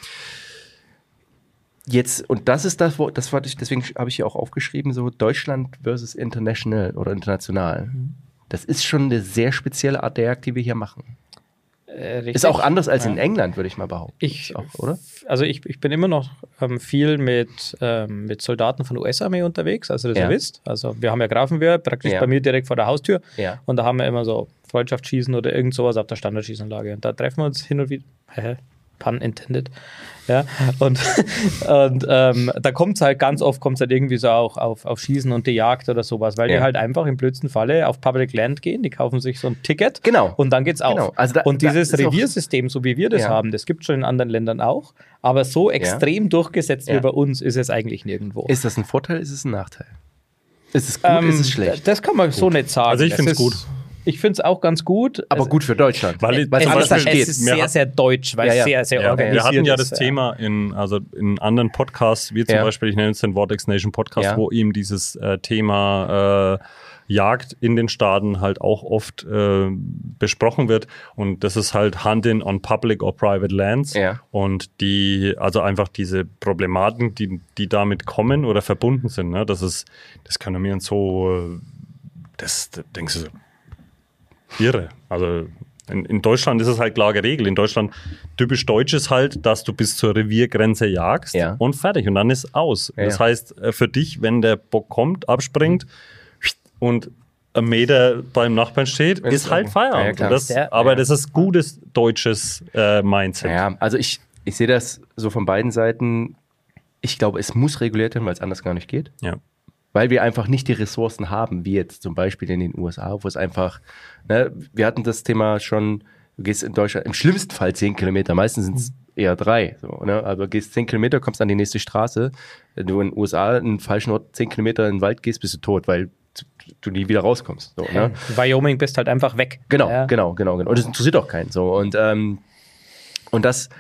jetzt, und das ist deswegen habe ich hier auch aufgeschrieben, so Deutschland versus international oder international. Das ist schon eine sehr spezielle Art der Jagd, die wir hier machen. Richtig. Ist auch anders als in England, würde ich mal behaupten. Oder? Also ich bin immer noch viel mit Soldaten von der US-Armee unterwegs, als Reservist. Also wir haben ja Grafenwehr, praktisch bei mir direkt vor der Haustür. Ja. Und da haben wir immer so Freundschaftsschießen oder irgend sowas auf der Standardschießanlage. Und da treffen wir uns hin und wieder. Pun intended. Ja, und da kommt es halt ganz oft irgendwie so auch auf Schießen und die Jagd oder sowas, weil die halt einfach im blödsten Falle auf Public Land gehen, die kaufen sich so ein Ticket und dann geht's auf. Genau. Also und dieses Reviersystem, so wie wir das haben, das gibt es schon in anderen Ländern auch, aber so extrem durchgesetzt wie bei uns ist es eigentlich nirgendwo. Ist das ein Vorteil, ist es ein Nachteil? Ist es gut, ist es schlecht? Das kann man so nicht sagen. Also ich finde es gut. Ich finde es auch ganz gut. Aber gut für Deutschland. Weil es ist sehr, sehr deutsch, weil es sehr, sehr organisiert ist. Wir hatten ja das Thema in anderen Podcasts, wie zum Beispiel, ich nenne es den Vortex Nation Podcast, wo eben dieses Thema Jagd in den Staaten halt auch oft besprochen wird. Und das ist halt Hunting on Public or Private Lands. Ja. Und also einfach diese Problematiken, die damit kommen oder verbunden sind, ne? Das kann mir so, das denkst du so, irre. Also In Deutschland ist es halt klar geregelt. In Deutschland, typisch deutsch ist halt, dass du bis zur Reviergrenze jagst und fertig. Und dann ist aus. Ja. Das heißt, für dich, wenn der Bock kommt, abspringt und ein Meter beim Nachbarn steht, ist halt Feierabend. Aber das ist gutes deutsches Mindset. Ja, also ich sehe das so von beiden Seiten. Ich glaube, es muss reguliert werden, weil es anders gar nicht geht. Ja. Weil wir einfach nicht die Ressourcen haben, wie jetzt zum Beispiel in den USA, wo es einfach, ne, wir hatten das Thema schon, du gehst in Deutschland im schlimmsten Fall 10 Kilometer, meistens sind es eher 3. So, ne? Aber gehst 10 Kilometer, kommst an die nächste Straße. Wenn du in den USA in den falschen Ort 10 Kilometer in den Wald gehst, bist du tot, weil du nie wieder rauskommst. So, ne? Wyoming bist halt einfach weg. Genau. Und das interessiert auch keinen. So. Und das,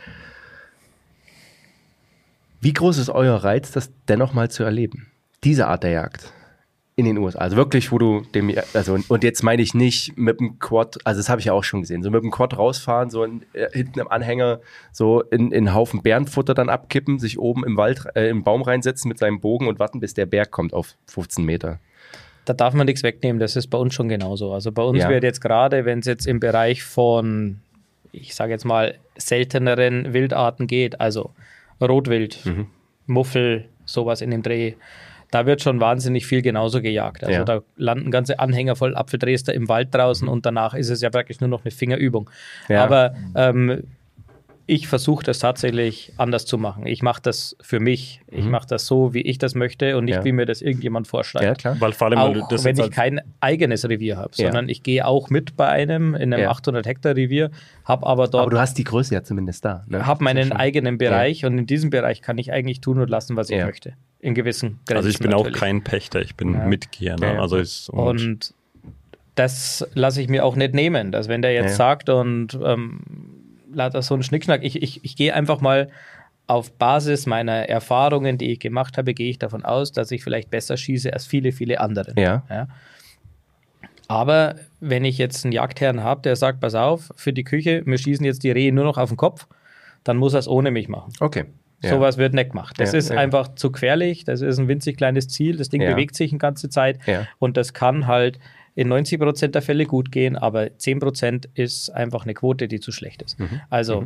wie groß ist euer Reiz, das dennoch mal zu erleben? Diese Art der Jagd in den USA. Also wirklich, wo du und jetzt meine ich nicht mit dem Quad, also das habe ich ja auch schon gesehen, so mit dem Quad rausfahren, so hinten im Anhänger, so in einen Haufen Bärenfutter dann abkippen, sich oben im Wald, im Baum reinsetzen mit seinem Bogen und warten, bis der Berg kommt auf 15 Meter. Da darf man nichts wegnehmen, das ist bei uns schon genauso. Also bei uns wird jetzt gerade, wenn es jetzt im Bereich von, ich sage jetzt mal, selteneren Wildarten geht, also Rotwild, Muffel, sowas in dem Dreh, da wird schon wahnsinnig viel genauso gejagt. Also da landen ganze Anhänger voll Apfeldrester im Wald draußen und danach ist es ja praktisch nur noch eine Fingerübung. Ja. Aber ich versuche das tatsächlich anders zu machen. Ich mache das für mich. Ich mache das so, wie ich das möchte und nicht, wie mir das irgendjemand vorschreibt. Ja, klar. Weil vor allem, auch das wenn ich kein eigenes Revier habe, sondern ich gehe auch mit bei einem in einem 800 Hektar Revier, habe aber dort... Aber du hast die Größe ja zumindest da. Ne? Habe meinen eigenen Bereich und in diesem Bereich kann ich eigentlich tun und lassen, was ich möchte. In gewissen Grenzen. Also ich bin natürlich auch kein Pächter, ich bin Mitgeher. Ne? Ja. Also und das lasse ich mir auch nicht nehmen, dass wenn der jetzt sagt und lauter so ein Schnickschnack, ich gehe einfach mal auf Basis meiner Erfahrungen, die ich gemacht habe, gehe ich davon aus, dass ich vielleicht besser schieße als viele, viele andere. Ja. Aber wenn ich jetzt einen Jagdherrn habe, der sagt, pass auf, für die Küche, wir schießen jetzt die Rehe nur noch auf den Kopf, dann muss er es ohne mich machen. Okay. Sowas wird nicht gemacht. Das ist einfach zu gefährlich, das ist ein winzig kleines Ziel, das Ding bewegt sich eine ganze Zeit und das kann halt in 90% der Fälle gut gehen, aber 10% ist einfach eine Quote, die zu schlecht ist. Also,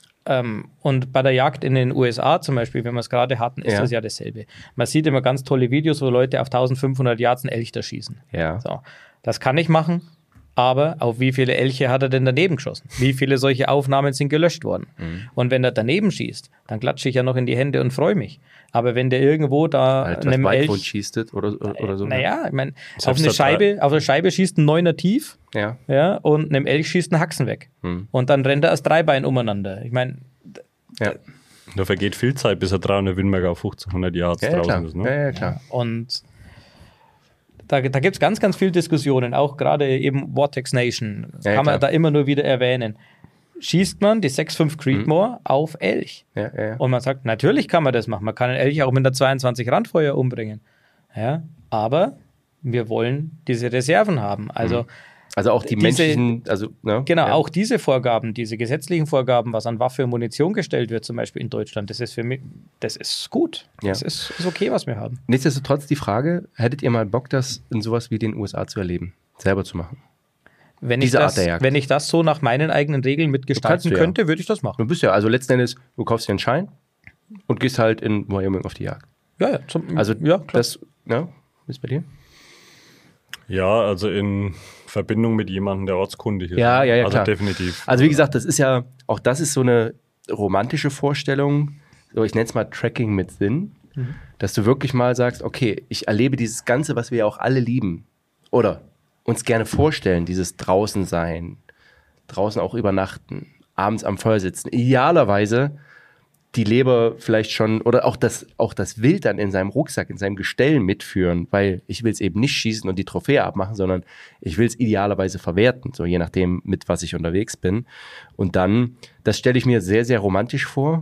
und bei der Jagd in den USA zum Beispiel, wenn wir es gerade hatten, ist das ja dasselbe. Man sieht immer ganz tolle Videos, wo Leute auf 1500 Yards einen Elch da schießen. Ja. So, das kann ich machen, aber auf wie viele Elche hat er denn daneben geschossen? Wie viele solche Aufnahmen sind gelöscht worden? Und wenn er daneben schießt, dann klatsche ich ja noch in die Hände und freue mich. Aber wenn der irgendwo da einem Elch schießt oder so. Naja, ich meine, auf eine Scheibe schießt ein 9er tief und einem Elch schießt ein Haxen weg. Und dann rennt er als Dreibein umeinander. Ich meine... Da vergeht viel Zeit, bis er 300 Windmerker auf 1500 Yards draußen ist. Ne? Ja, klar. Und da gibt es ganz, ganz viele Diskussionen, auch gerade eben Vortex Nation, kann man da immer nur wieder erwähnen. Schießt man die 6,5 Creedmoor auf Elch? Und man sagt, natürlich kann man das machen. Man kann einen Elch auch mit einer 22 Randfeuer umbringen. Ja, aber wir wollen diese Reserven haben. Also auch die menschlichen, auch diese Vorgaben, diese gesetzlichen Vorgaben, was an Waffe und Munition gestellt wird, zum Beispiel in Deutschland, das ist für mich, das ist gut. Das ist okay, was wir haben. Nichtsdestotrotz die Frage, hättet ihr mal Bock, das in sowas wie den USA zu erleben, selber zu machen? Wenn ich das so nach meinen eigenen Regeln mitgestalten könnte, würde ich das machen. Du bist ja, also letzten Endes, du kaufst dir einen Schein und gehst halt in Wyoming auf die Jagd. Ja, klar. Das, ist bei dir? Ja, also in Verbindung mit jemandem, der ortskundig ist. Ja, also klar. Definitiv. Also wie gesagt, das ist so eine romantische Vorstellung, so ich nenne es mal Tracking mit Sinn, dass du wirklich mal sagst, okay, ich erlebe dieses Ganze, was wir ja auch alle lieben oder uns gerne vorstellen, dieses draußen sein, draußen auch übernachten, abends am Feuer sitzen, idealerweise die Leber vielleicht schon oder auch das Wild dann in seinem Rucksack, in seinem Gestell mitführen, weil ich will es eben nicht schießen und die Trophäe abmachen, sondern ich will es idealerweise verwerten, so je nachdem, mit was ich unterwegs bin. Und dann, das stelle ich mir sehr, sehr romantisch vor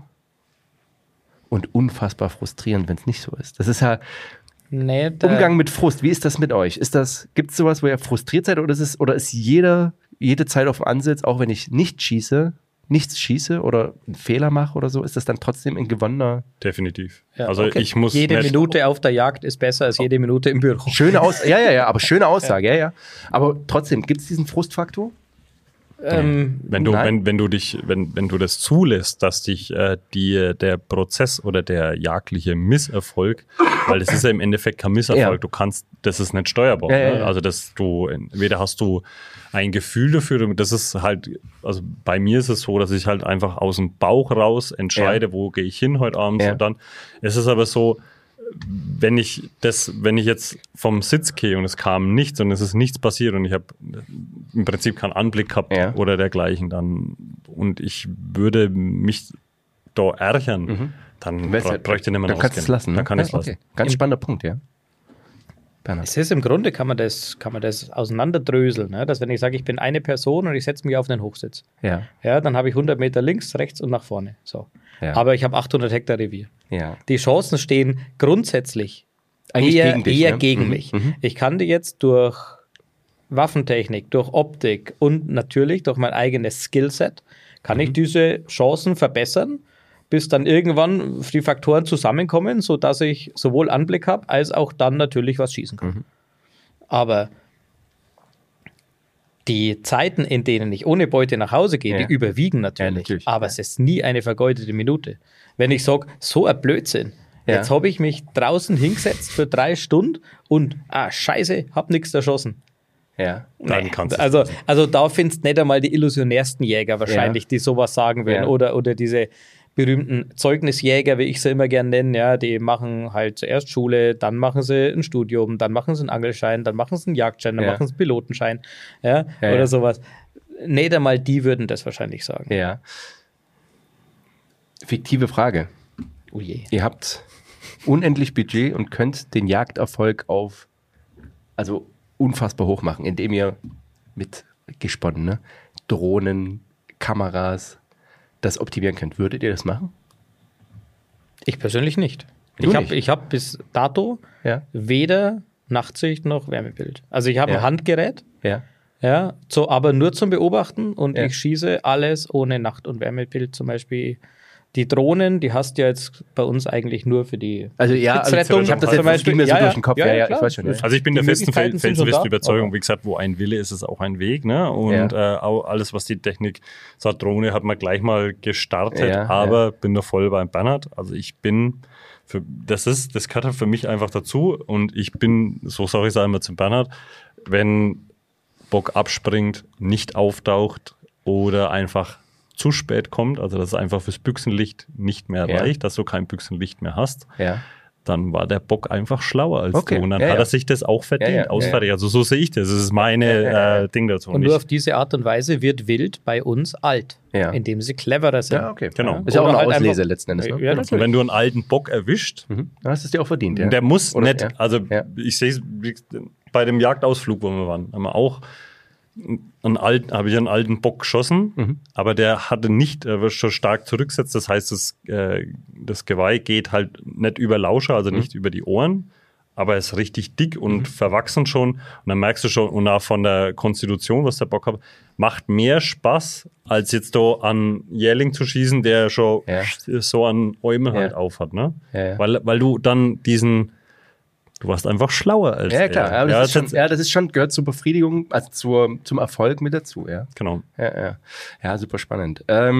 und unfassbar frustrierend, wenn es nicht so ist. Das ist ja Umgang mit Frust. Wie ist das mit euch? Gibt es sowas, wo ihr frustriert seid oder ist jede Zeit auf dem Ansitz, auch wenn ich nichts schieße oder einen Fehler mache oder so, ist das dann trotzdem ein gewonnener... Definitiv. Ja, also ich muss jede Minute auf der Jagd ist besser als jede Minute im Büro. Aber schöne Aussage, ja. Aber trotzdem, gibt es diesen Frustfaktor? Wenn du das zulässt, dass dich der Prozess oder der jagdliche Misserfolg, weil das ist ja im Endeffekt kein Misserfolg, das ist nicht steuerbar. Ne? Also entweder hast du ein Gefühl dafür, das ist halt, also bei mir ist es so, dass ich halt einfach aus dem Bauch raus entscheide, wo gehe ich hin heute Abend, und dann ist es aber so, wenn ich jetzt vom Sitz gehe und es kam nichts und es ist nichts passiert und ich habe im Prinzip keinen Anblick gehabt oder dergleichen, dann, und ich würde mich da ärgern, dann bräuchte ich nicht mehr Dann kannst du es lassen. Ne? Dann kann ich es lassen. Okay. Ganz spannender Punkt, ja. Bernhard. Es ist im Grunde, kann man das auseinanderdröseln, ne? Dass wenn ich sage, ich bin eine Person und ich setze mich auf einen Hochsitz, dann habe ich 100 Meter links, rechts und nach vorne. So. Ja. Aber ich habe 800 Hektar Revier. Ja. Die Chancen stehen grundsätzlich eher gegen mich. Ich kann die jetzt durch Waffentechnik, durch Optik und natürlich durch mein eigenes Skillset, kann ich diese Chancen verbessern, bis dann irgendwann die Faktoren zusammenkommen, sodass ich sowohl Anblick habe, als auch dann natürlich was schießen kann. Aber die Zeiten, in denen ich ohne Beute nach Hause gehe, die überwiegen natürlich. Aber es ist nie eine vergeudete Minute. Wenn ich sage, so ein Blödsinn, jetzt habe ich mich draußen hingesetzt für 3 Stunden und, scheiße, hab nichts erschossen. Ja, dann kannst du also da findest du nicht einmal die illusionärsten Jäger wahrscheinlich, die sowas sagen werden. Oder diese berühmten Zeugnisjäger, wie ich sie immer gerne nenne, die machen halt zuerst Schule, dann machen sie ein Studium, dann machen sie einen Angelschein, dann machen sie einen Jagdschein, dann machen sie einen Pilotenschein, oder sowas. Nicht einmal die würden das wahrscheinlich sagen. Ja. Fiktive Frage. Oh je. Ihr habt unendlich Budget und könnt den Jagderfolg unfassbar hoch machen, indem ihr mit gesponnene Drohnen, Kameras das optimieren könnt. Würdet ihr das machen? Ich persönlich nicht. Ich hab bis dato weder Nachtsicht noch Wärmebild. Also ich habe ein Handgerät, aber nur zum Beobachten, und ich schieße alles ohne Nacht- und Wärmebild. Zum Beispiel die Drohnen, die hast du ja jetzt bei uns eigentlich nur für die Kidsrettung. Ich habe das jetzt nicht mehr so durch den Kopf. Ja, ich weiß schon. Also ich bin der felsenfesten Überzeugung, wie gesagt, wo ein Wille ist, ist auch ein Weg. Ne? Und auch alles, was die Technik sagt, Drohne hat man gleich mal gestartet, aber bin da voll beim Bernhard. Also ich bin, das gehört für mich einfach dazu, und ich bin, so sage ich es einmal zum Bernhard, wenn Bock abspringt, nicht auftaucht oder einfach zu spät kommt, also dass es einfach fürs Büchsenlicht nicht mehr reicht, dass du kein Büchsenlicht mehr hast, dann war der Bock einfach schlauer als du. Und dann hat er sich das auch verdient, ausfertigt. Also so sehe ich das. Das ist meine Ding dazu. Und nur auf diese Art und Weise wird Wild bei uns alt, indem sie cleverer sind. Ja, okay. Genau. Ist ja auch eine Auslese letzten Endes. Ne? Ja, und wenn du einen alten Bock erwischt, dann hast du es dir auch verdient. Der muss nicht, ich sehe es bei dem Jagdausflug, wo wir waren, haben wir auch einen alten Bock geschossen, aber der hatte nicht, er wird schon stark zurückgesetzt, das heißt, das Geweih geht halt nicht über Lauscher, also nicht über die Ohren, aber er ist richtig dick und verwachsen schon, und dann merkst du schon, und auch von der Konstitution, was der Bock hat, macht mehr Spaß, als jetzt da an Jährling zu schießen, der schon so an Äume halt auf hat, ne? Weil du dann du warst einfach schlauer als er. Ja, klar. Aber das ist schon, gehört zur Befriedigung, also zum Erfolg mit dazu, ja. Genau. Ja, super spannend.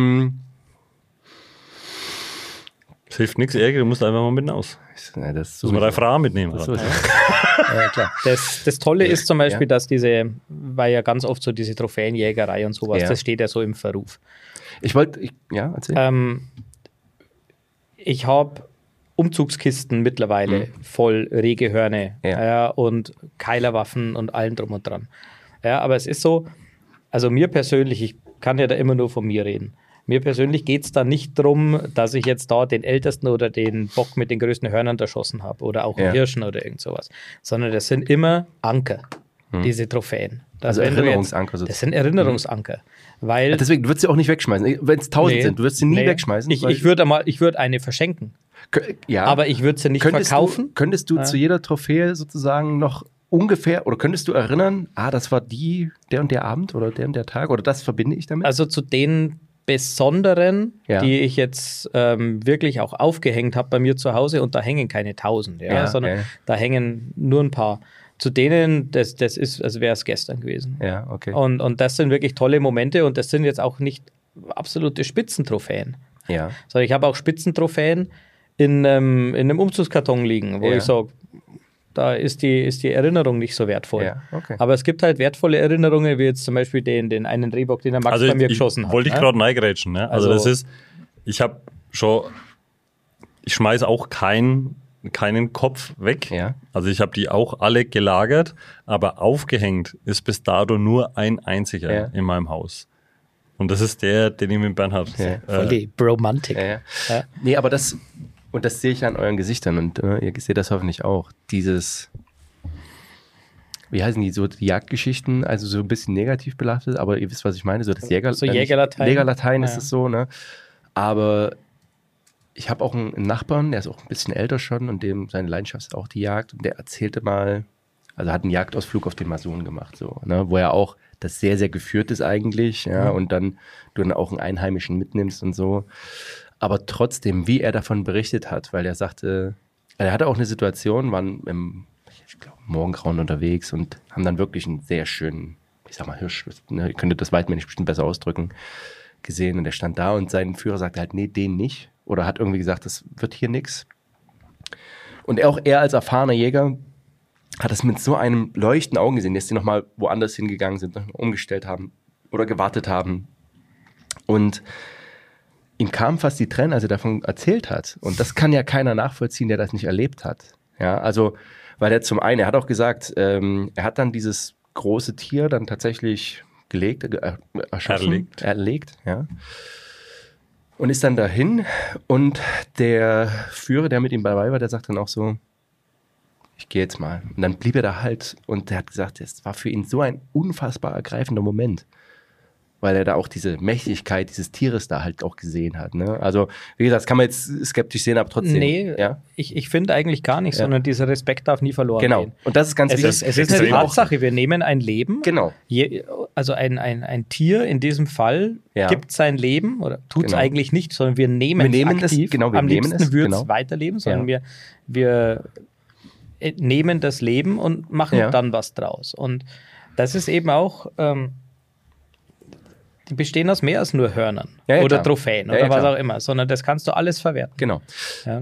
Es hilft nichts, du musst einfach mal mit aus. Das muss man deine Frau mitnehmen. Ja, klar. Das Tolle ist zum Beispiel, dass weil ja ganz oft so diese Trophäenjägerei und sowas, das steht ja so im Verruf. Erzähl. Ich habe Umzugskisten mittlerweile voll Rehgehörne und Keilerwaffen und allem drum und dran. Ja, aber es ist so, also mir persönlich, ich kann ja da immer nur von mir reden, mir persönlich geht es da nicht darum, dass ich jetzt da den ältesten oder den Bock mit den größten Hörnern erschossen habe oder auch einen Hirschen oder irgend sowas, sondern das sind immer Anker, diese Trophäen. Also Erinnerungsanker sozusagen. Das sind Erinnerungsanker. Weil, deswegen, du würdest sie auch nicht wegschmeißen. Wenn es 1000 sind, du würdest sie nie wegschmeißen. Ich würde eine verschenken. Aber ich würde sie nicht verkaufen. Könntest du zu jeder Trophäe sozusagen noch ungefähr, oder könntest du erinnern, das war der und der Abend oder der und der Tag, oder das verbinde ich damit? Also zu den besonderen, die ich jetzt wirklich auch aufgehängt habe bei mir zu Hause, und da hängen keine 1000, sondern da hängen nur ein paar. zu denen, das ist, als wäre es gestern gewesen. Ja, okay. Und das sind wirklich tolle Momente und das sind jetzt auch nicht absolute Spitzentrophäen. Ja. Sondern ich habe auch Spitzentrophäen in einem Umzugskarton liegen, wo ich sage, da ist die Erinnerung nicht so wertvoll. Ja, okay. Aber es gibt halt wertvolle Erinnerungen, wie jetzt zum Beispiel den einen Rehbock, den der Max bei mir geschossen hat. Wollte ich gerade reingrätschen. Ne? Also das ist, ich schmeiße auch keinen Kopf weg. Ja. Also ich habe die auch alle gelagert, aber aufgehängt ist bis dato nur ein einziger in meinem Haus. Und das ist der, den ich mit Bernhard. Voll die Bromantik. Ja. Nee, aber das sehe ich an euren Gesichtern und ihr seht das hoffentlich auch. Dieses, wie heißen die, so die Jagdgeschichten, also so ein bisschen negativ belastet, aber ihr wisst, was ich meine, so das Jägerlatein. Jägerlatein ist es so, ne? Aber ich habe auch einen Nachbarn, der ist auch ein bisschen älter schon und dem seine Leidenschaft ist auch die Jagd und der erzählte mal, also hat einen Jagdausflug auf den Masun gemacht, so, ne? Wo er auch das sehr, sehr geführt ist eigentlich, ja, und dann du dann auch einen Einheimischen mitnimmst und so. Aber trotzdem, wie er davon berichtet hat, weil er sagte, er hatte auch eine Situation, waren im Morgengrauen unterwegs und haben dann wirklich einen sehr schönen, ich sag mal Hirsch, ne, ihr könntet das weitmännisch bestimmt besser ausdrücken, gesehen und er stand da und sein Führer sagte halt, nee, den nicht. Oder hat irgendwie gesagt, das wird hier nix. Und auch er als erfahrener Jäger hat es mit so einem leuchtenden Augen gesehen, dass die nochmal woanders hingegangen sind, nochmal umgestellt haben oder gewartet haben. Und ihm kam fast die Tränen, als er davon erzählt hat. Und das kann ja keiner nachvollziehen, der das nicht erlebt hat. Ja, also, weil er zum einen, er hat auch gesagt, er hat dann dieses große Tier dann tatsächlich erschossen, erlegt, ja. Und ist dann dahin und der Führer, der mit ihm dabei war, der sagt dann auch so, ich gehe jetzt mal. Und dann blieb er da halt und der hat gesagt, es war für ihn so ein unfassbar ergreifender Moment, weil er da auch diese Mächtigkeit dieses Tieres da halt auch gesehen hat. Ne? Also wie gesagt, das kann man jetzt skeptisch sehen, aber trotzdem. Nee, ja? ich finde eigentlich gar nicht, sondern dieser Respekt darf nie verloren gehen. Genau, und das ist ganz wichtig. Es ist eine Tatsache, wir nehmen ein Leben. Genau. Also ein Tier in diesem Fall gibt sein Leben, oder tut es eigentlich nicht, sondern wir nehmen es aktiv. Am liebsten würde es weiterleben, sondern wir nehmen das Leben und machen dann was draus. Und das ist eben auch, die bestehen aus mehr als nur Hörnern oder klar. Trophäen oder was auch immer, sondern das kannst du alles verwerten. Genau. Ja.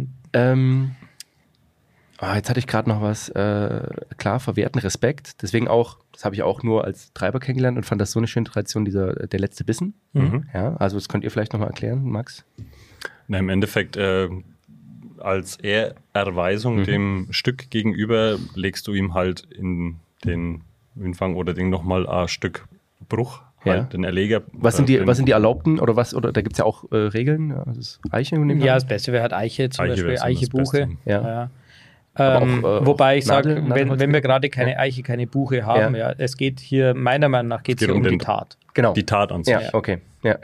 Jetzt hatte ich gerade noch was, klar, verwerten Respekt. Deswegen auch, das habe ich auch nur als Treiber kennengelernt und fand das so eine schöne Tradition, der letzte Bissen. Mhm. Ja, also das könnt ihr vielleicht nochmal erklären, Max? Na, im Endeffekt, als Ehrerweisung dem Stück gegenüber legst du ihm halt in den Windfang oder Ding nochmal ein Stück Bruch, halt den Erleger. Was sind die erlaubten oder was? Oder da gibt es ja auch Regeln? Ja, das ist Eiche? Ja, das Beste wäre halt Eiche, zum Beispiel Eiche, Buche. Ja. Wobei ich sage, wenn wir gerade keine Eiche, keine Buche haben, es geht hier, meiner Meinung nach, geht es hier um die Tat. Genau. Die Tat an sich. Ja, okay. Ja.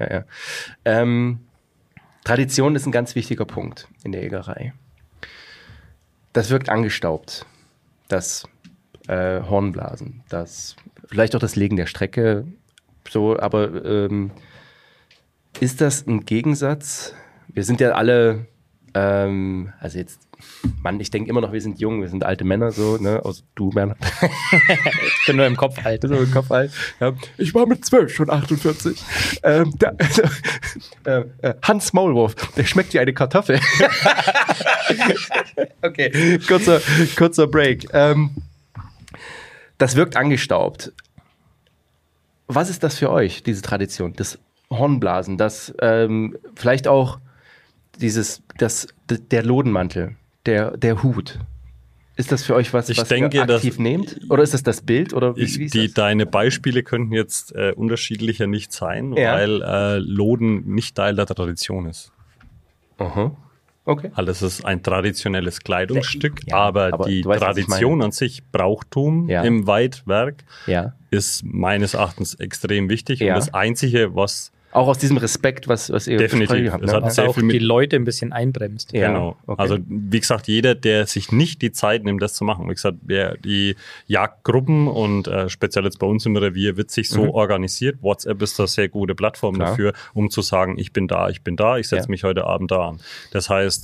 Tradition ist ein ganz wichtiger Punkt in der Jägerei. Das wirkt angestaubt. Das Hornblasen, das vielleicht auch das Legen der Strecke, so, aber ist das ein Gegensatz? Wir sind ja alle, also jetzt, Mann, ich denke immer noch, wir sind jung, wir sind alte Männer, so, ne, also du, Bernhard. Ich bin nur im Kopf alt. Ja. Ich war mit 12 schon 48. Hans Maulwurf, der schmeckt wie eine Kartoffel. Okay, kurzer Break. Das wirkt angestaubt. Was ist das für euch, diese Tradition, das Hornblasen, das vielleicht auch der Lodenmantel, der Hut? Ist das für euch was ihr aktiv nehmt? Oder ist das Bild? Oder wie ist das? Deine Beispiele könnten jetzt unterschiedlicher nicht sein, weil Loden nicht Teil der Tradition ist. Aha. Okay. Alles ist ein traditionelles Kleidungsstück, aber die Tradition an sich, Brauchtum im Weidwerk, ist meines Erachtens extrem wichtig. Und das Einzige, was auch aus diesem Respekt, was ihr definitiv habt, ne? Was auch die Leute ein bisschen einbremst. Ja, genau. Okay. Also wie gesagt, jeder, der sich nicht die Zeit nimmt, das zu machen. Wie gesagt, die Jagdgruppen und speziell jetzt bei uns im Revier wird sich so organisiert. WhatsApp ist da sehr gute Plattform dafür, um zu sagen, ich bin da, ich setze mich heute Abend da an. Das heißt,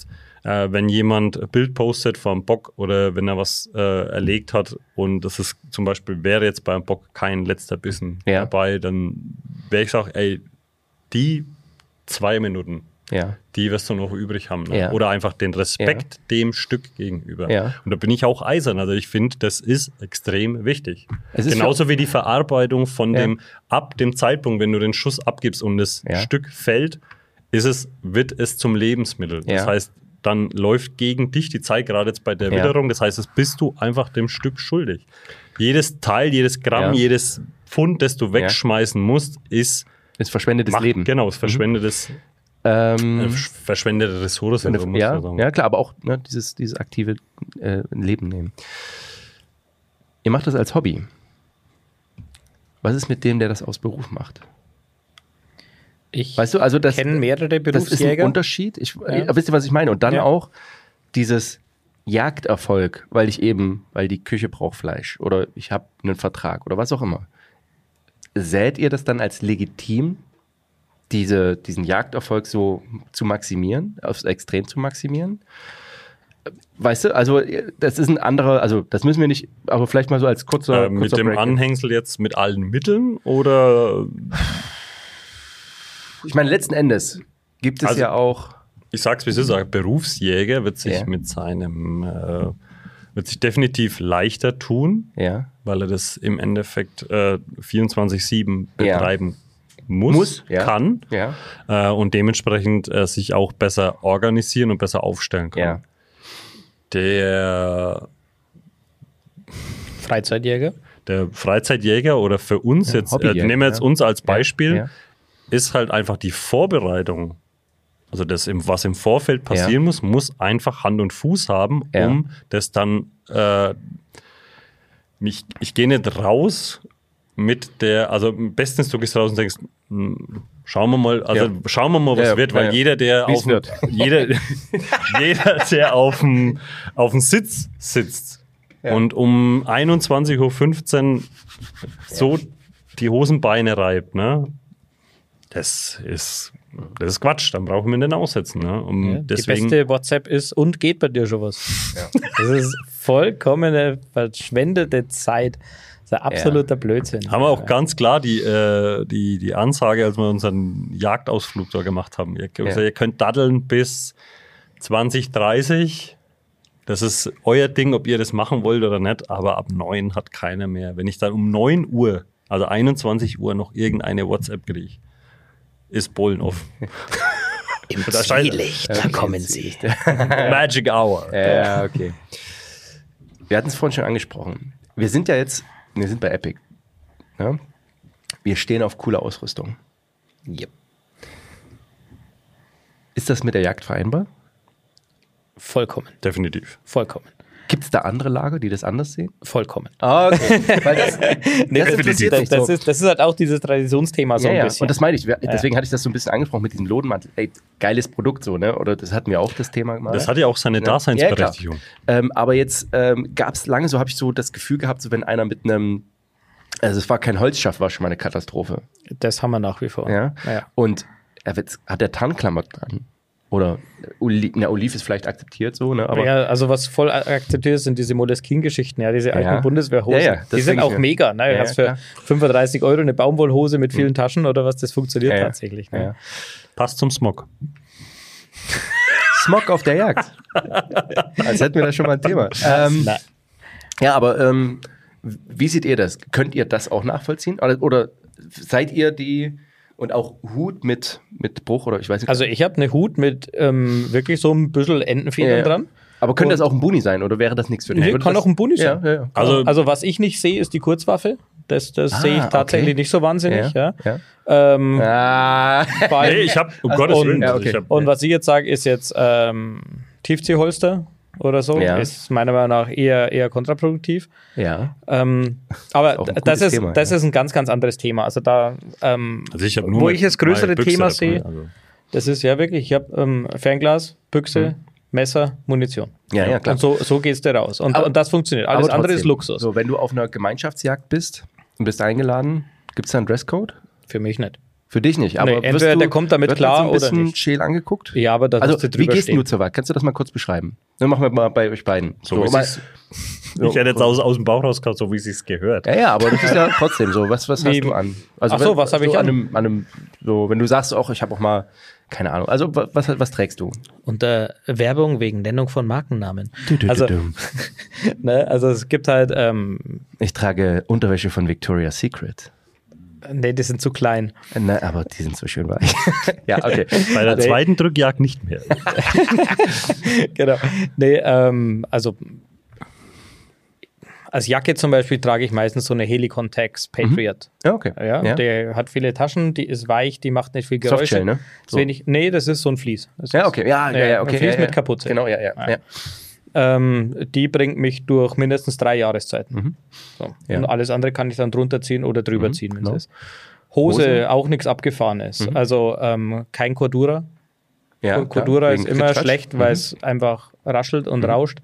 wenn jemand ein Bild postet vom Bock oder wenn er was erlegt hat und das ist zum Beispiel, wäre jetzt beim Bock kein letzter Bissen dabei, dann wäre ich auch, ey, die 2 Minuten, die wirst du noch übrig haben. Ne? Oder einfach den Respekt dem Stück gegenüber. Und da bin ich auch eisern. Also ich finde, das ist extrem wichtig. Genauso wie die Verarbeitung von ab dem Zeitpunkt, wenn du den Schuss abgibst und das Stück fällt, wird es zum Lebensmittel. Das heißt, dann läuft gegen dich die Zeit, gerade jetzt bei der Witterung. Das heißt, das bist du einfach dem Stück schuldig. Jedes Teil, jedes Gramm, jedes Pfund, das du wegschmeißen musst, ist verschwendetes Leben. Genau, es verschwendetes verschwendete Ressource. Ja, klar, aber auch dieses aktive Leben nehmen. Ihr macht das als Hobby. Was ist mit dem, der das aus Beruf macht? Ich kenne mehrere Berufsjäger. Das ist ein Unterschied. Wisst ihr, was ich meine? Und dann auch dieses Jagderfolg, weil die Küche braucht Fleisch oder ich habe einen Vertrag oder was auch immer. Seht ihr das dann als legitim, diesen Jagderfolg so zu maximieren, aufs Extrem zu maximieren? Weißt du, also das ist ein anderer, also das müssen wir nicht, aber vielleicht mal so als kurzer mit dem Break Anhängsel jetzt mit allen Mitteln oder? Ich meine, letzten Endes gibt es ja auch. Ich sag's wie es ist, ein Berufsjäger wird sich wird sich definitiv leichter tun, weil er das im Endeffekt 24/7 betreiben kann und dementsprechend sich auch besser organisieren und besser aufstellen kann. Der Freizeitjäger oder für uns jetzt, nehmen wir jetzt uns als Beispiel, ist halt einfach die Vorbereitung, also das, was im Vorfeld passieren muss einfach Hand und Fuß haben, um das dann, ich gehe nicht raus mit der, also am besten ist, du gehst raus und denkst, schauen wir mal, was wird, weil jeder, der auf dem Sitz sitzt und um 21:15 Uhr so die Hosenbeine reibt, ne? Das ist Quatsch, dann brauchen wir den aussetzen. Ne? Deswegen, die beste WhatsApp ist, und geht bei dir schon was? Das ist vollkommene verschwendete Zeit. Das ist ein absoluter Blödsinn. Haben wir auch ganz klar die Ansage, als wir unseren Jagdausflug da gemacht haben. Ihr könnt daddeln bis 20:30. Das ist euer Ding, ob ihr das machen wollt oder nicht, aber ab 9 hat keiner mehr. Wenn ich dann um 9 Uhr, also 21 Uhr, noch irgendeine WhatsApp kriege, ist Bullen offen. Im Zwielicht, da kommen sie. Magic Hour. Ja, okay. Wir hatten es vorhin schon angesprochen. Wir sind bei Epic. Ja? Wir stehen auf coole Ausrüstung. Yep. Ist das mit der Jagd vereinbar? Vollkommen. Definitiv. Vollkommen. Gibt es da andere Lager, die das anders sehen? Vollkommen. Ah, okay. Weil das ist halt auch dieses Traditionsthema so ein bisschen. Und das meine ich. Deswegen hatte ich das so ein bisschen angesprochen mit diesem Lodenmantel. Ey, geiles Produkt so, ne? Oder das hatten wir auch das Thema mal. Das hat ja auch seine Daseinsberechtigung. Aber jetzt gab es lange, so habe ich so das Gefühl gehabt, so wenn einer mit einem, also es war kein Holzschaft, war schon mal eine Katastrophe. Das haben wir nach wie vor. Ja. Und hat der Tarnklamotten dran. Oder Oliv ist vielleicht akzeptiert so, ne? Aber also was voll akzeptiert ist, sind diese Moleskine-Geschichten, diese alten Bundeswehrhosen. Die sind auch mega, ne? Du hast für 35 € eine Baumwollhose mit vielen Taschen oder was, das funktioniert tatsächlich. Ne? Passt zum Smog. Smog auf der Jagd. Als hätten wir da schon mal ein Thema. Aber wie seht ihr das? Könnt ihr das auch nachvollziehen? Oder seid ihr die... Und auch Hut mit Bruch oder ich weiß nicht. Also ich habe eine Hut mit wirklich so ein bisschen Entenfedern dran. Aber könnte das auch ein Buni sein oder wäre das nichts für dich? Nee, kann auch ein Buni sein. Ja. Also was ich nicht sehe, ist die Kurzwaffe. Das sehe ich tatsächlich nicht so wahnsinnig. Nee, ich habe, um Gottes Willen. Und was ich jetzt sage, ist jetzt Tiefziehholster oder so. Ist meiner Meinung nach eher kontraproduktiv. Ja. Aber das ist ein ganz, ganz anderes Thema. Also da, ich nur wo ich das größere Thema sehe, das ist ja wirklich, ich habe Fernglas, Büchse, Messer, Munition. Ja, klar. Und so gehst du raus. Und das funktioniert. Alles andere ist Luxus. So, wenn du auf einer Gemeinschaftsjagd bist und bist eingeladen, gibt es da einen Dresscode? Für mich nicht. Für dich nicht, aber Nee, entweder der kommt damit wird klar so ein oder bisschen nicht. scheel angeguckt? Ja, aber da Also, musst du wie drüber gehst stehen. du zur Wahl? Kannst du das mal kurz beschreiben? Dann machen wir mal bei euch beiden. So wie sie's- Ich hätte jetzt aus dem Bauch rausgekommen, so wie es sich gehört. Ja, aber das ist ja trotzdem so. Was hast Wie- du an? Also, Ach so, was habe ich an? So, wenn du sagst auch, ich habe auch mal, keine Ahnung, also was trägst du? Unter Werbung wegen Nennung von Markennamen. Also, ne, also es gibt halt, Ich trage Unterwäsche von Victoria's Secret. nee, die sind zu klein. Na, aber die sind so schön weich. Ja, okay. Bei der zweiten Drückjagd nicht mehr. Genau. Nee, also als Jacke zum Beispiel trage ich meistens so eine Helicon Tex Patriot. Ja, okay. Ja, der hat viele Taschen, die ist weich, die macht nicht viel Geräusche. Softshell, ne? Ist wenig, nee, das ist so ein Vlies. Das Ja, ist- okay. Ja, okay. Ein Vlies ja, mit Kapuze. Genau, ja. Die bringt mich durch mindestens 3 Jahreszeiten. So. Ja. Und alles andere kann ich dann drunter ziehen oder drüber ziehen, wenn es genau. ist. Hose, auch nichts Abgefahrenes. Also kein Cordura. Ja, Cordura klar, ist wegen immer Kritschratsch. schlecht, weil es einfach raschelt und rauscht.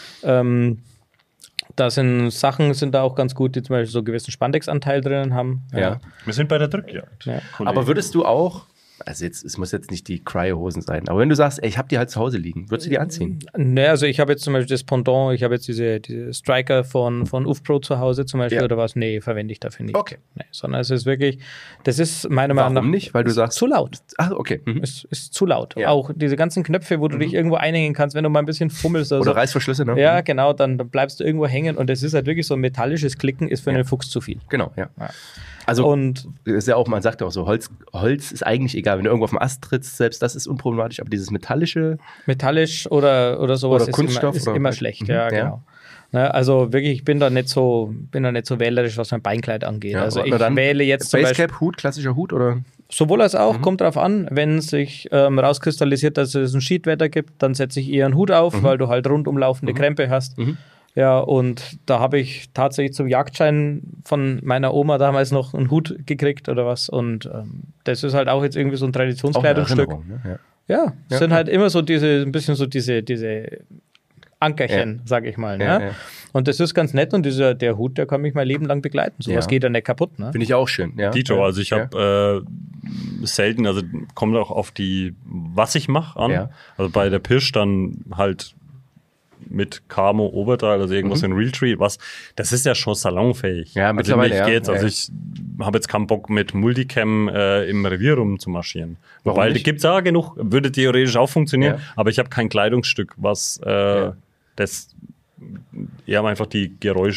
Da sind Sachen, sind da auch ganz gut, die zum Beispiel so einen gewissen Spandexanteil drinnen haben. Ja. Wir sind bei der Drückjagd. Ja. Kollege. Aber würdest du auch, also jetzt, es muss jetzt nicht die Cryo-Hosen sein, aber wenn du sagst, ey, ich habe die halt zu Hause liegen, würdest du die anziehen? Ne, also ich habe jetzt zum Beispiel das Pendant, ich habe jetzt diese Striker von UFPRO zu Hause zum Beispiel Ja. oder was. Nee, verwende ich dafür nicht. Okay. Nee, sondern es ist wirklich, das ist meiner Meinung nach Warum nicht? Weil du sagst, zu laut. ach, okay. Mhm. Es ist zu laut. Ja. Auch diese ganzen Knöpfe, wo du dich irgendwo einhängen kannst, wenn du mal ein bisschen fummelst oder, Oder so. Reißverschlüsse, ne? Ja, genau, dann bleibst du irgendwo hängen und es ist halt wirklich so ein metallisches Klicken, ist für einen Fuchs zu viel. Genau, ja. Ja. Also, Und ist ja auch, man sagt ja auch so, Holz ist eigentlich egal, wenn du irgendwo auf dem Ast trittst, selbst das ist unproblematisch, aber dieses metallische, metallisch oder sowas Oder Kunststoff ist oder- immer schlecht, Mhm, ja, ja. genau. Ne, also wirklich, ich bin da nicht so wählerisch, was mein Beinkleid angeht. ja, also aber ich dann wähle jetzt zum Beispiel Basecap, Hut, klassischer Hut oder? sowohl als auch, kommt drauf an, wenn sich rauskristallisiert, dass es ein Schiedwetter gibt, dann setze ich eher einen Hut auf, weil du halt rundum laufende Krempe hast. Ja, und da habe ich tatsächlich zum Jagdschein von meiner Oma damals noch einen Hut gekriegt oder was. Und das ist halt auch jetzt irgendwie so ein Auch eine Traditionskleidungsstück. Erinnerung, ne? Ja, Ja. sind halt immer so ein bisschen so diese Ankerchen, sag ich mal. Ne? Ja, ja. Und das ist ganz nett und der Hut, der kann mich mein Leben lang begleiten. Sowas Ja. geht ja nicht kaputt. Ne? Finde ich auch schön, ja. Dito, also ich Ja. habe selten, also kommt auch auf was ich mache an. Ja. Also bei der Pirsch dann halt mit Camo Oberteil, also irgendwas in Realtree, das ist ja schon salonfähig. Ja, mittlerweile, also ja. geht's, also Ja. ich habe jetzt keinen Bock mit Multicam im Revier rumzumarschieren. Warum Weil nicht? gibt es ja genug, würde theoretisch auch funktionieren, Ja. aber ich habe kein Kleidungsstück, was das eher einfach die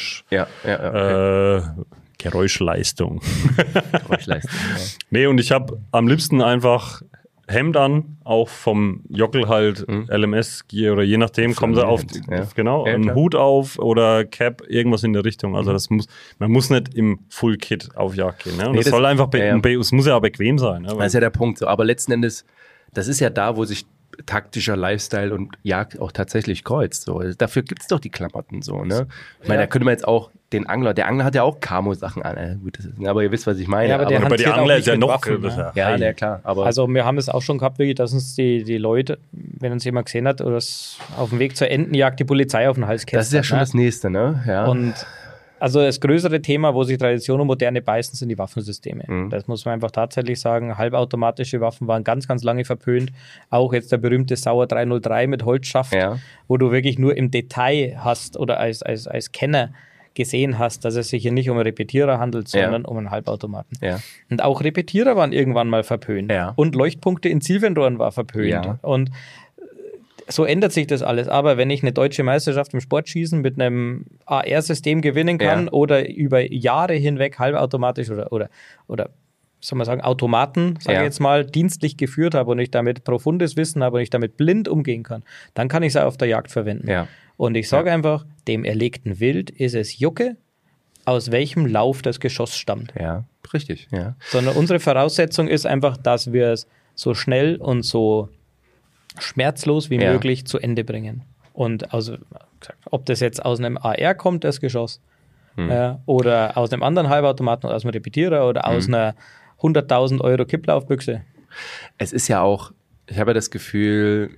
Okay. Geräuschleistung. Geräuschleistung, ja. Nee, und ich habe am liebsten einfach Hemd an, auch vom Jockel halt LMS Gear oder je nachdem, kommt er auf, Ja. genau, Ja, einen klar. Hut auf oder Cap, irgendwas in der Richtung. Also man muss nicht im Full Kit auf Jagd gehen. Ne? Und Nee, das soll einfach, es muss ja auch bequem sein. Ne? Das ist ja der Punkt. So. Aber letzten Endes, das ist ja da, wo sich taktischer Lifestyle und Jagd auch tatsächlich kreuzt. So. Dafür gibt es doch die Klamotten so, ne? Ich meine, da könnte man jetzt auch der Angler hat ja auch Camo-Sachen an. Gut, aber ihr wisst, was ich meine. Ja, aber der aber die hantiert auch Angler nicht ist ja mit noch Waffen, ne? ja, ja, klar. Aber Also wir haben es auch schon gehabt, wirklich, dass uns die Leute, wenn uns jemand gesehen hat, oder auf dem Weg zur Entenjagd die Polizei auf den Hals ketzt. das ist ja schon ne? das Nächste, ne? Ja. Und also das größere Thema, wo sich Tradition und Moderne beißen, sind die Waffensysteme. Mhm. Das muss man einfach tatsächlich sagen. Halbautomatische Waffen waren ganz, ganz lange verpönt. Auch jetzt der berühmte Sauer 303 mit Holzschaft, Ja. wo du wirklich nur im Detail hast oder als Kenner gesehen hast, dass es sich hier nicht um einen Repetierer handelt, sondern um einen Halbautomaten. Ja. Und auch Repetierer waren irgendwann mal verpönt. Ja. Und Leuchtpunkte in Zielfernrohren war verpönt. Ja. Und so ändert sich das alles. Aber wenn ich eine deutsche Meisterschaft im Sportschießen mit einem AR-System gewinnen kann Ja. oder über Jahre hinweg halbautomatisch oder soll man sagen, Automaten, sage Ja. ich jetzt mal, dienstlich geführt habe und ich damit profundes Wissen habe und ich damit blind umgehen kann, dann kann ich es auch auf der Jagd verwenden. Ja. Und ich sage einfach, dem erlegten Wild ist es Jucke, aus welchem Lauf das Geschoss stammt. Ja, richtig, ja. Sondern unsere Voraussetzung ist einfach, dass wir es so schnell und so schmerzlos wie Ja. möglich zu Ende bringen. Und ob das jetzt aus einem AR kommt, das Geschoss, oder aus einem anderen Halbautomaten oder aus einem Repetierer oder aus einer 100.000 Euro Kipplaufbüchse. Es ist ja auch, ich habe ja das Gefühl,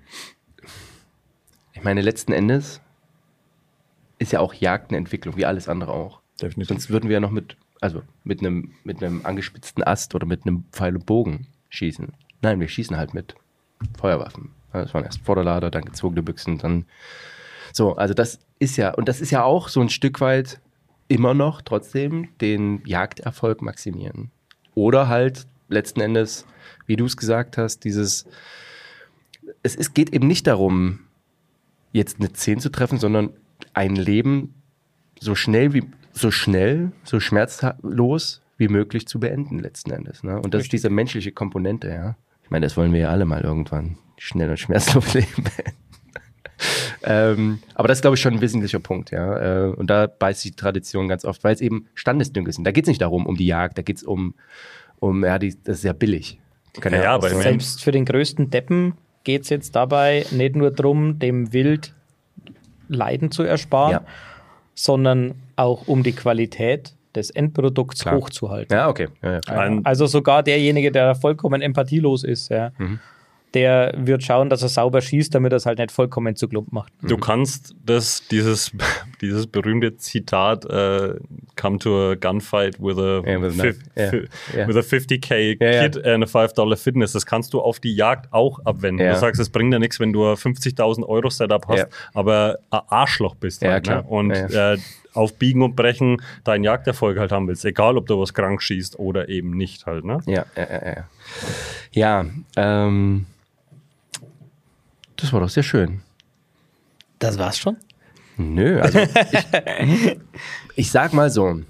ich meine, letzten Endes ist ja auch Jagd eine Entwicklung, wie alles andere auch. Definitiv. Sonst würden wir ja noch mit also mit einem angespitzten Ast oder mit einem Pfeil und Bogen schießen. Nein, wir schießen halt mit Feuerwaffen. Das waren erst Vorderlader, dann gezogene Büchsen, dann so, also das ist ja auch so ein Stück weit immer noch trotzdem den Jagderfolg maximieren. Oder halt letzten Endes, wie du es gesagt hast, es geht eben nicht darum, jetzt eine 10 zu treffen, sondern ein Leben so schmerzlos wie möglich zu beenden letzten Endes. Ne? Und das ist diese menschliche Komponente, ja. Ich meine, das wollen wir ja alle mal irgendwann schnell und schmerzlos leben beenden. Aber das ist, glaube ich, schon ein wesentlicher Punkt, ja. Und da beißt die Tradition ganz oft, weil es eben Standesdünkel sind. Da geht es nicht darum, um die Jagd, da geht es das ist ja billig. Aber selbst für den größten Deppen geht es jetzt dabei nicht nur darum, dem Wild Leiden zu ersparen, sondern auch um die Qualität des Endprodukts hochzuhalten. Ja, okay. Ja. Also sogar derjenige, der vollkommen empathielos ist, der wird schauen, dass er sauber schießt, damit er es halt nicht vollkommen zu Klump macht. Du kannst dieses berühmte Zitat, come to a gunfight with a 50k kid and a $5 Fitness, das kannst du auf die Jagd auch abwenden. Du sagst, es bringt ja nichts, wenn du 50.000 Euro Setup hast, aber ein Arschloch bist. Halt, klar. Ne? Und auf Biegen und Brechen deinen Jagderfolg halt haben willst, egal ob du was krank schießt oder eben nicht halt. Ne? Ja, das war doch sehr schön. Das war's schon? Nö, also ich sag mal so,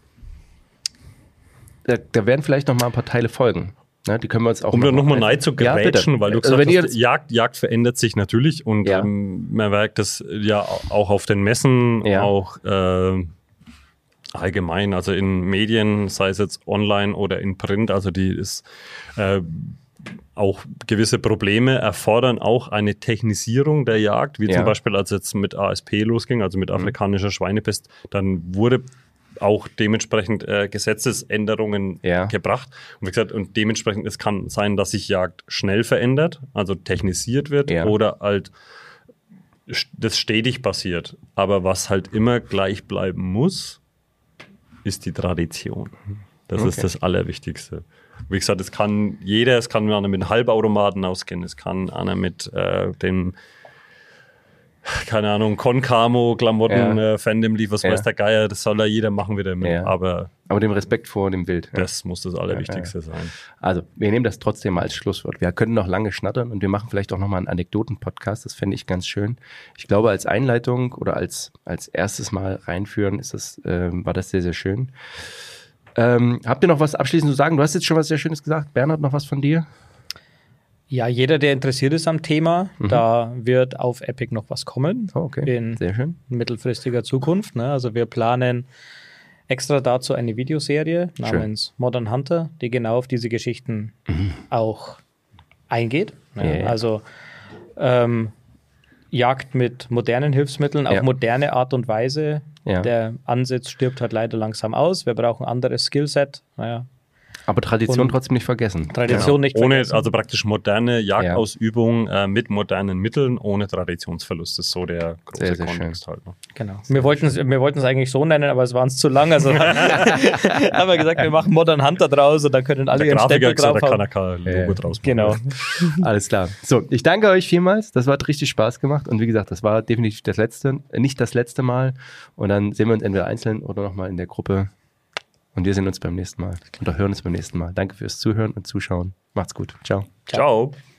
da werden vielleicht noch mal ein paar Teile folgen. Ne? Die können wir uns auch um dann nochmal rein zu grätschen, weil du gesagt hast, Jagd verändert sich natürlich und man merkt das ja auch auf den Messen, auch allgemein, also in Medien, sei es jetzt online oder in Print, also die ist auch gewisse Probleme erfordern auch eine Technisierung der Jagd, wie zum Beispiel als jetzt mit ASP losging, also mit afrikanischer Schweinepest, dann wurde auch dementsprechend Gesetzesänderungen gebracht. Und wie gesagt, und dementsprechend, es kann sein, dass sich Jagd schnell verändert, also technisiert wird oder halt das stetig passiert. Aber was halt immer gleich bleiben muss, ist die Tradition. Das ist das Allerwichtigste. Wie gesagt, es kann einer mit einem Halbautomaten ausgehen, es kann einer mit dem, keine Ahnung, Concamo-Klamotten, Fandom Leaf, was weiß der Geier, das soll da jeder machen wieder mit. Aber dem Respekt vor dem Wild. Das muss das Allerwichtigste sein. Also, wir nehmen das trotzdem mal als Schlusswort. Wir können noch lange schnattern und wir machen vielleicht auch nochmal einen Anekdoten-Podcast, das fände ich ganz schön. Ich glaube, als Einleitung oder als erstes Mal reinführen war das sehr, sehr schön. Habt ihr noch was abschließend zu sagen? Du hast jetzt schon was sehr Schönes gesagt. Bernhard, noch was von dir? Ja, jeder, der interessiert ist am Thema, da wird auf Epic noch was kommen. Oh, okay. In sehr schön. mittelfristiger Zukunft. Ne? Also wir planen extra dazu eine Videoserie namens Modern Hunter, die genau auf diese Geschichten auch eingeht. Ne? Also Jagd mit modernen Hilfsmitteln, auf moderne Art und Weise. Der Ansatz stirbt halt leider langsam aus. Wir brauchen ein anderes Skillset. Aber Tradition trotzdem nicht vergessen. Tradition nicht vergessen. Also praktisch moderne Jagdausübung mit modernen Mitteln, ohne Traditionsverlust. Das ist so der große sehr, sehr Kontext halt. Ne? Genau. Wir wollten es eigentlich so nennen, aber es war uns zu lang. Also haben wir gesagt, wir machen Modern Hunter draus und dann können alle ihren Stempel drauf haben. Da kann er kein Logo draus machen. Genau. Alles klar. So, ich danke euch vielmals. Das hat richtig Spaß gemacht. Und wie gesagt, das war definitiv nicht das letzte Mal. Und dann sehen wir uns entweder einzeln oder nochmal in der Gruppe. Und wir sehen uns beim nächsten Mal oder hören uns beim nächsten Mal. Danke fürs Zuhören und Zuschauen. Macht's gut. Ciao. Ciao.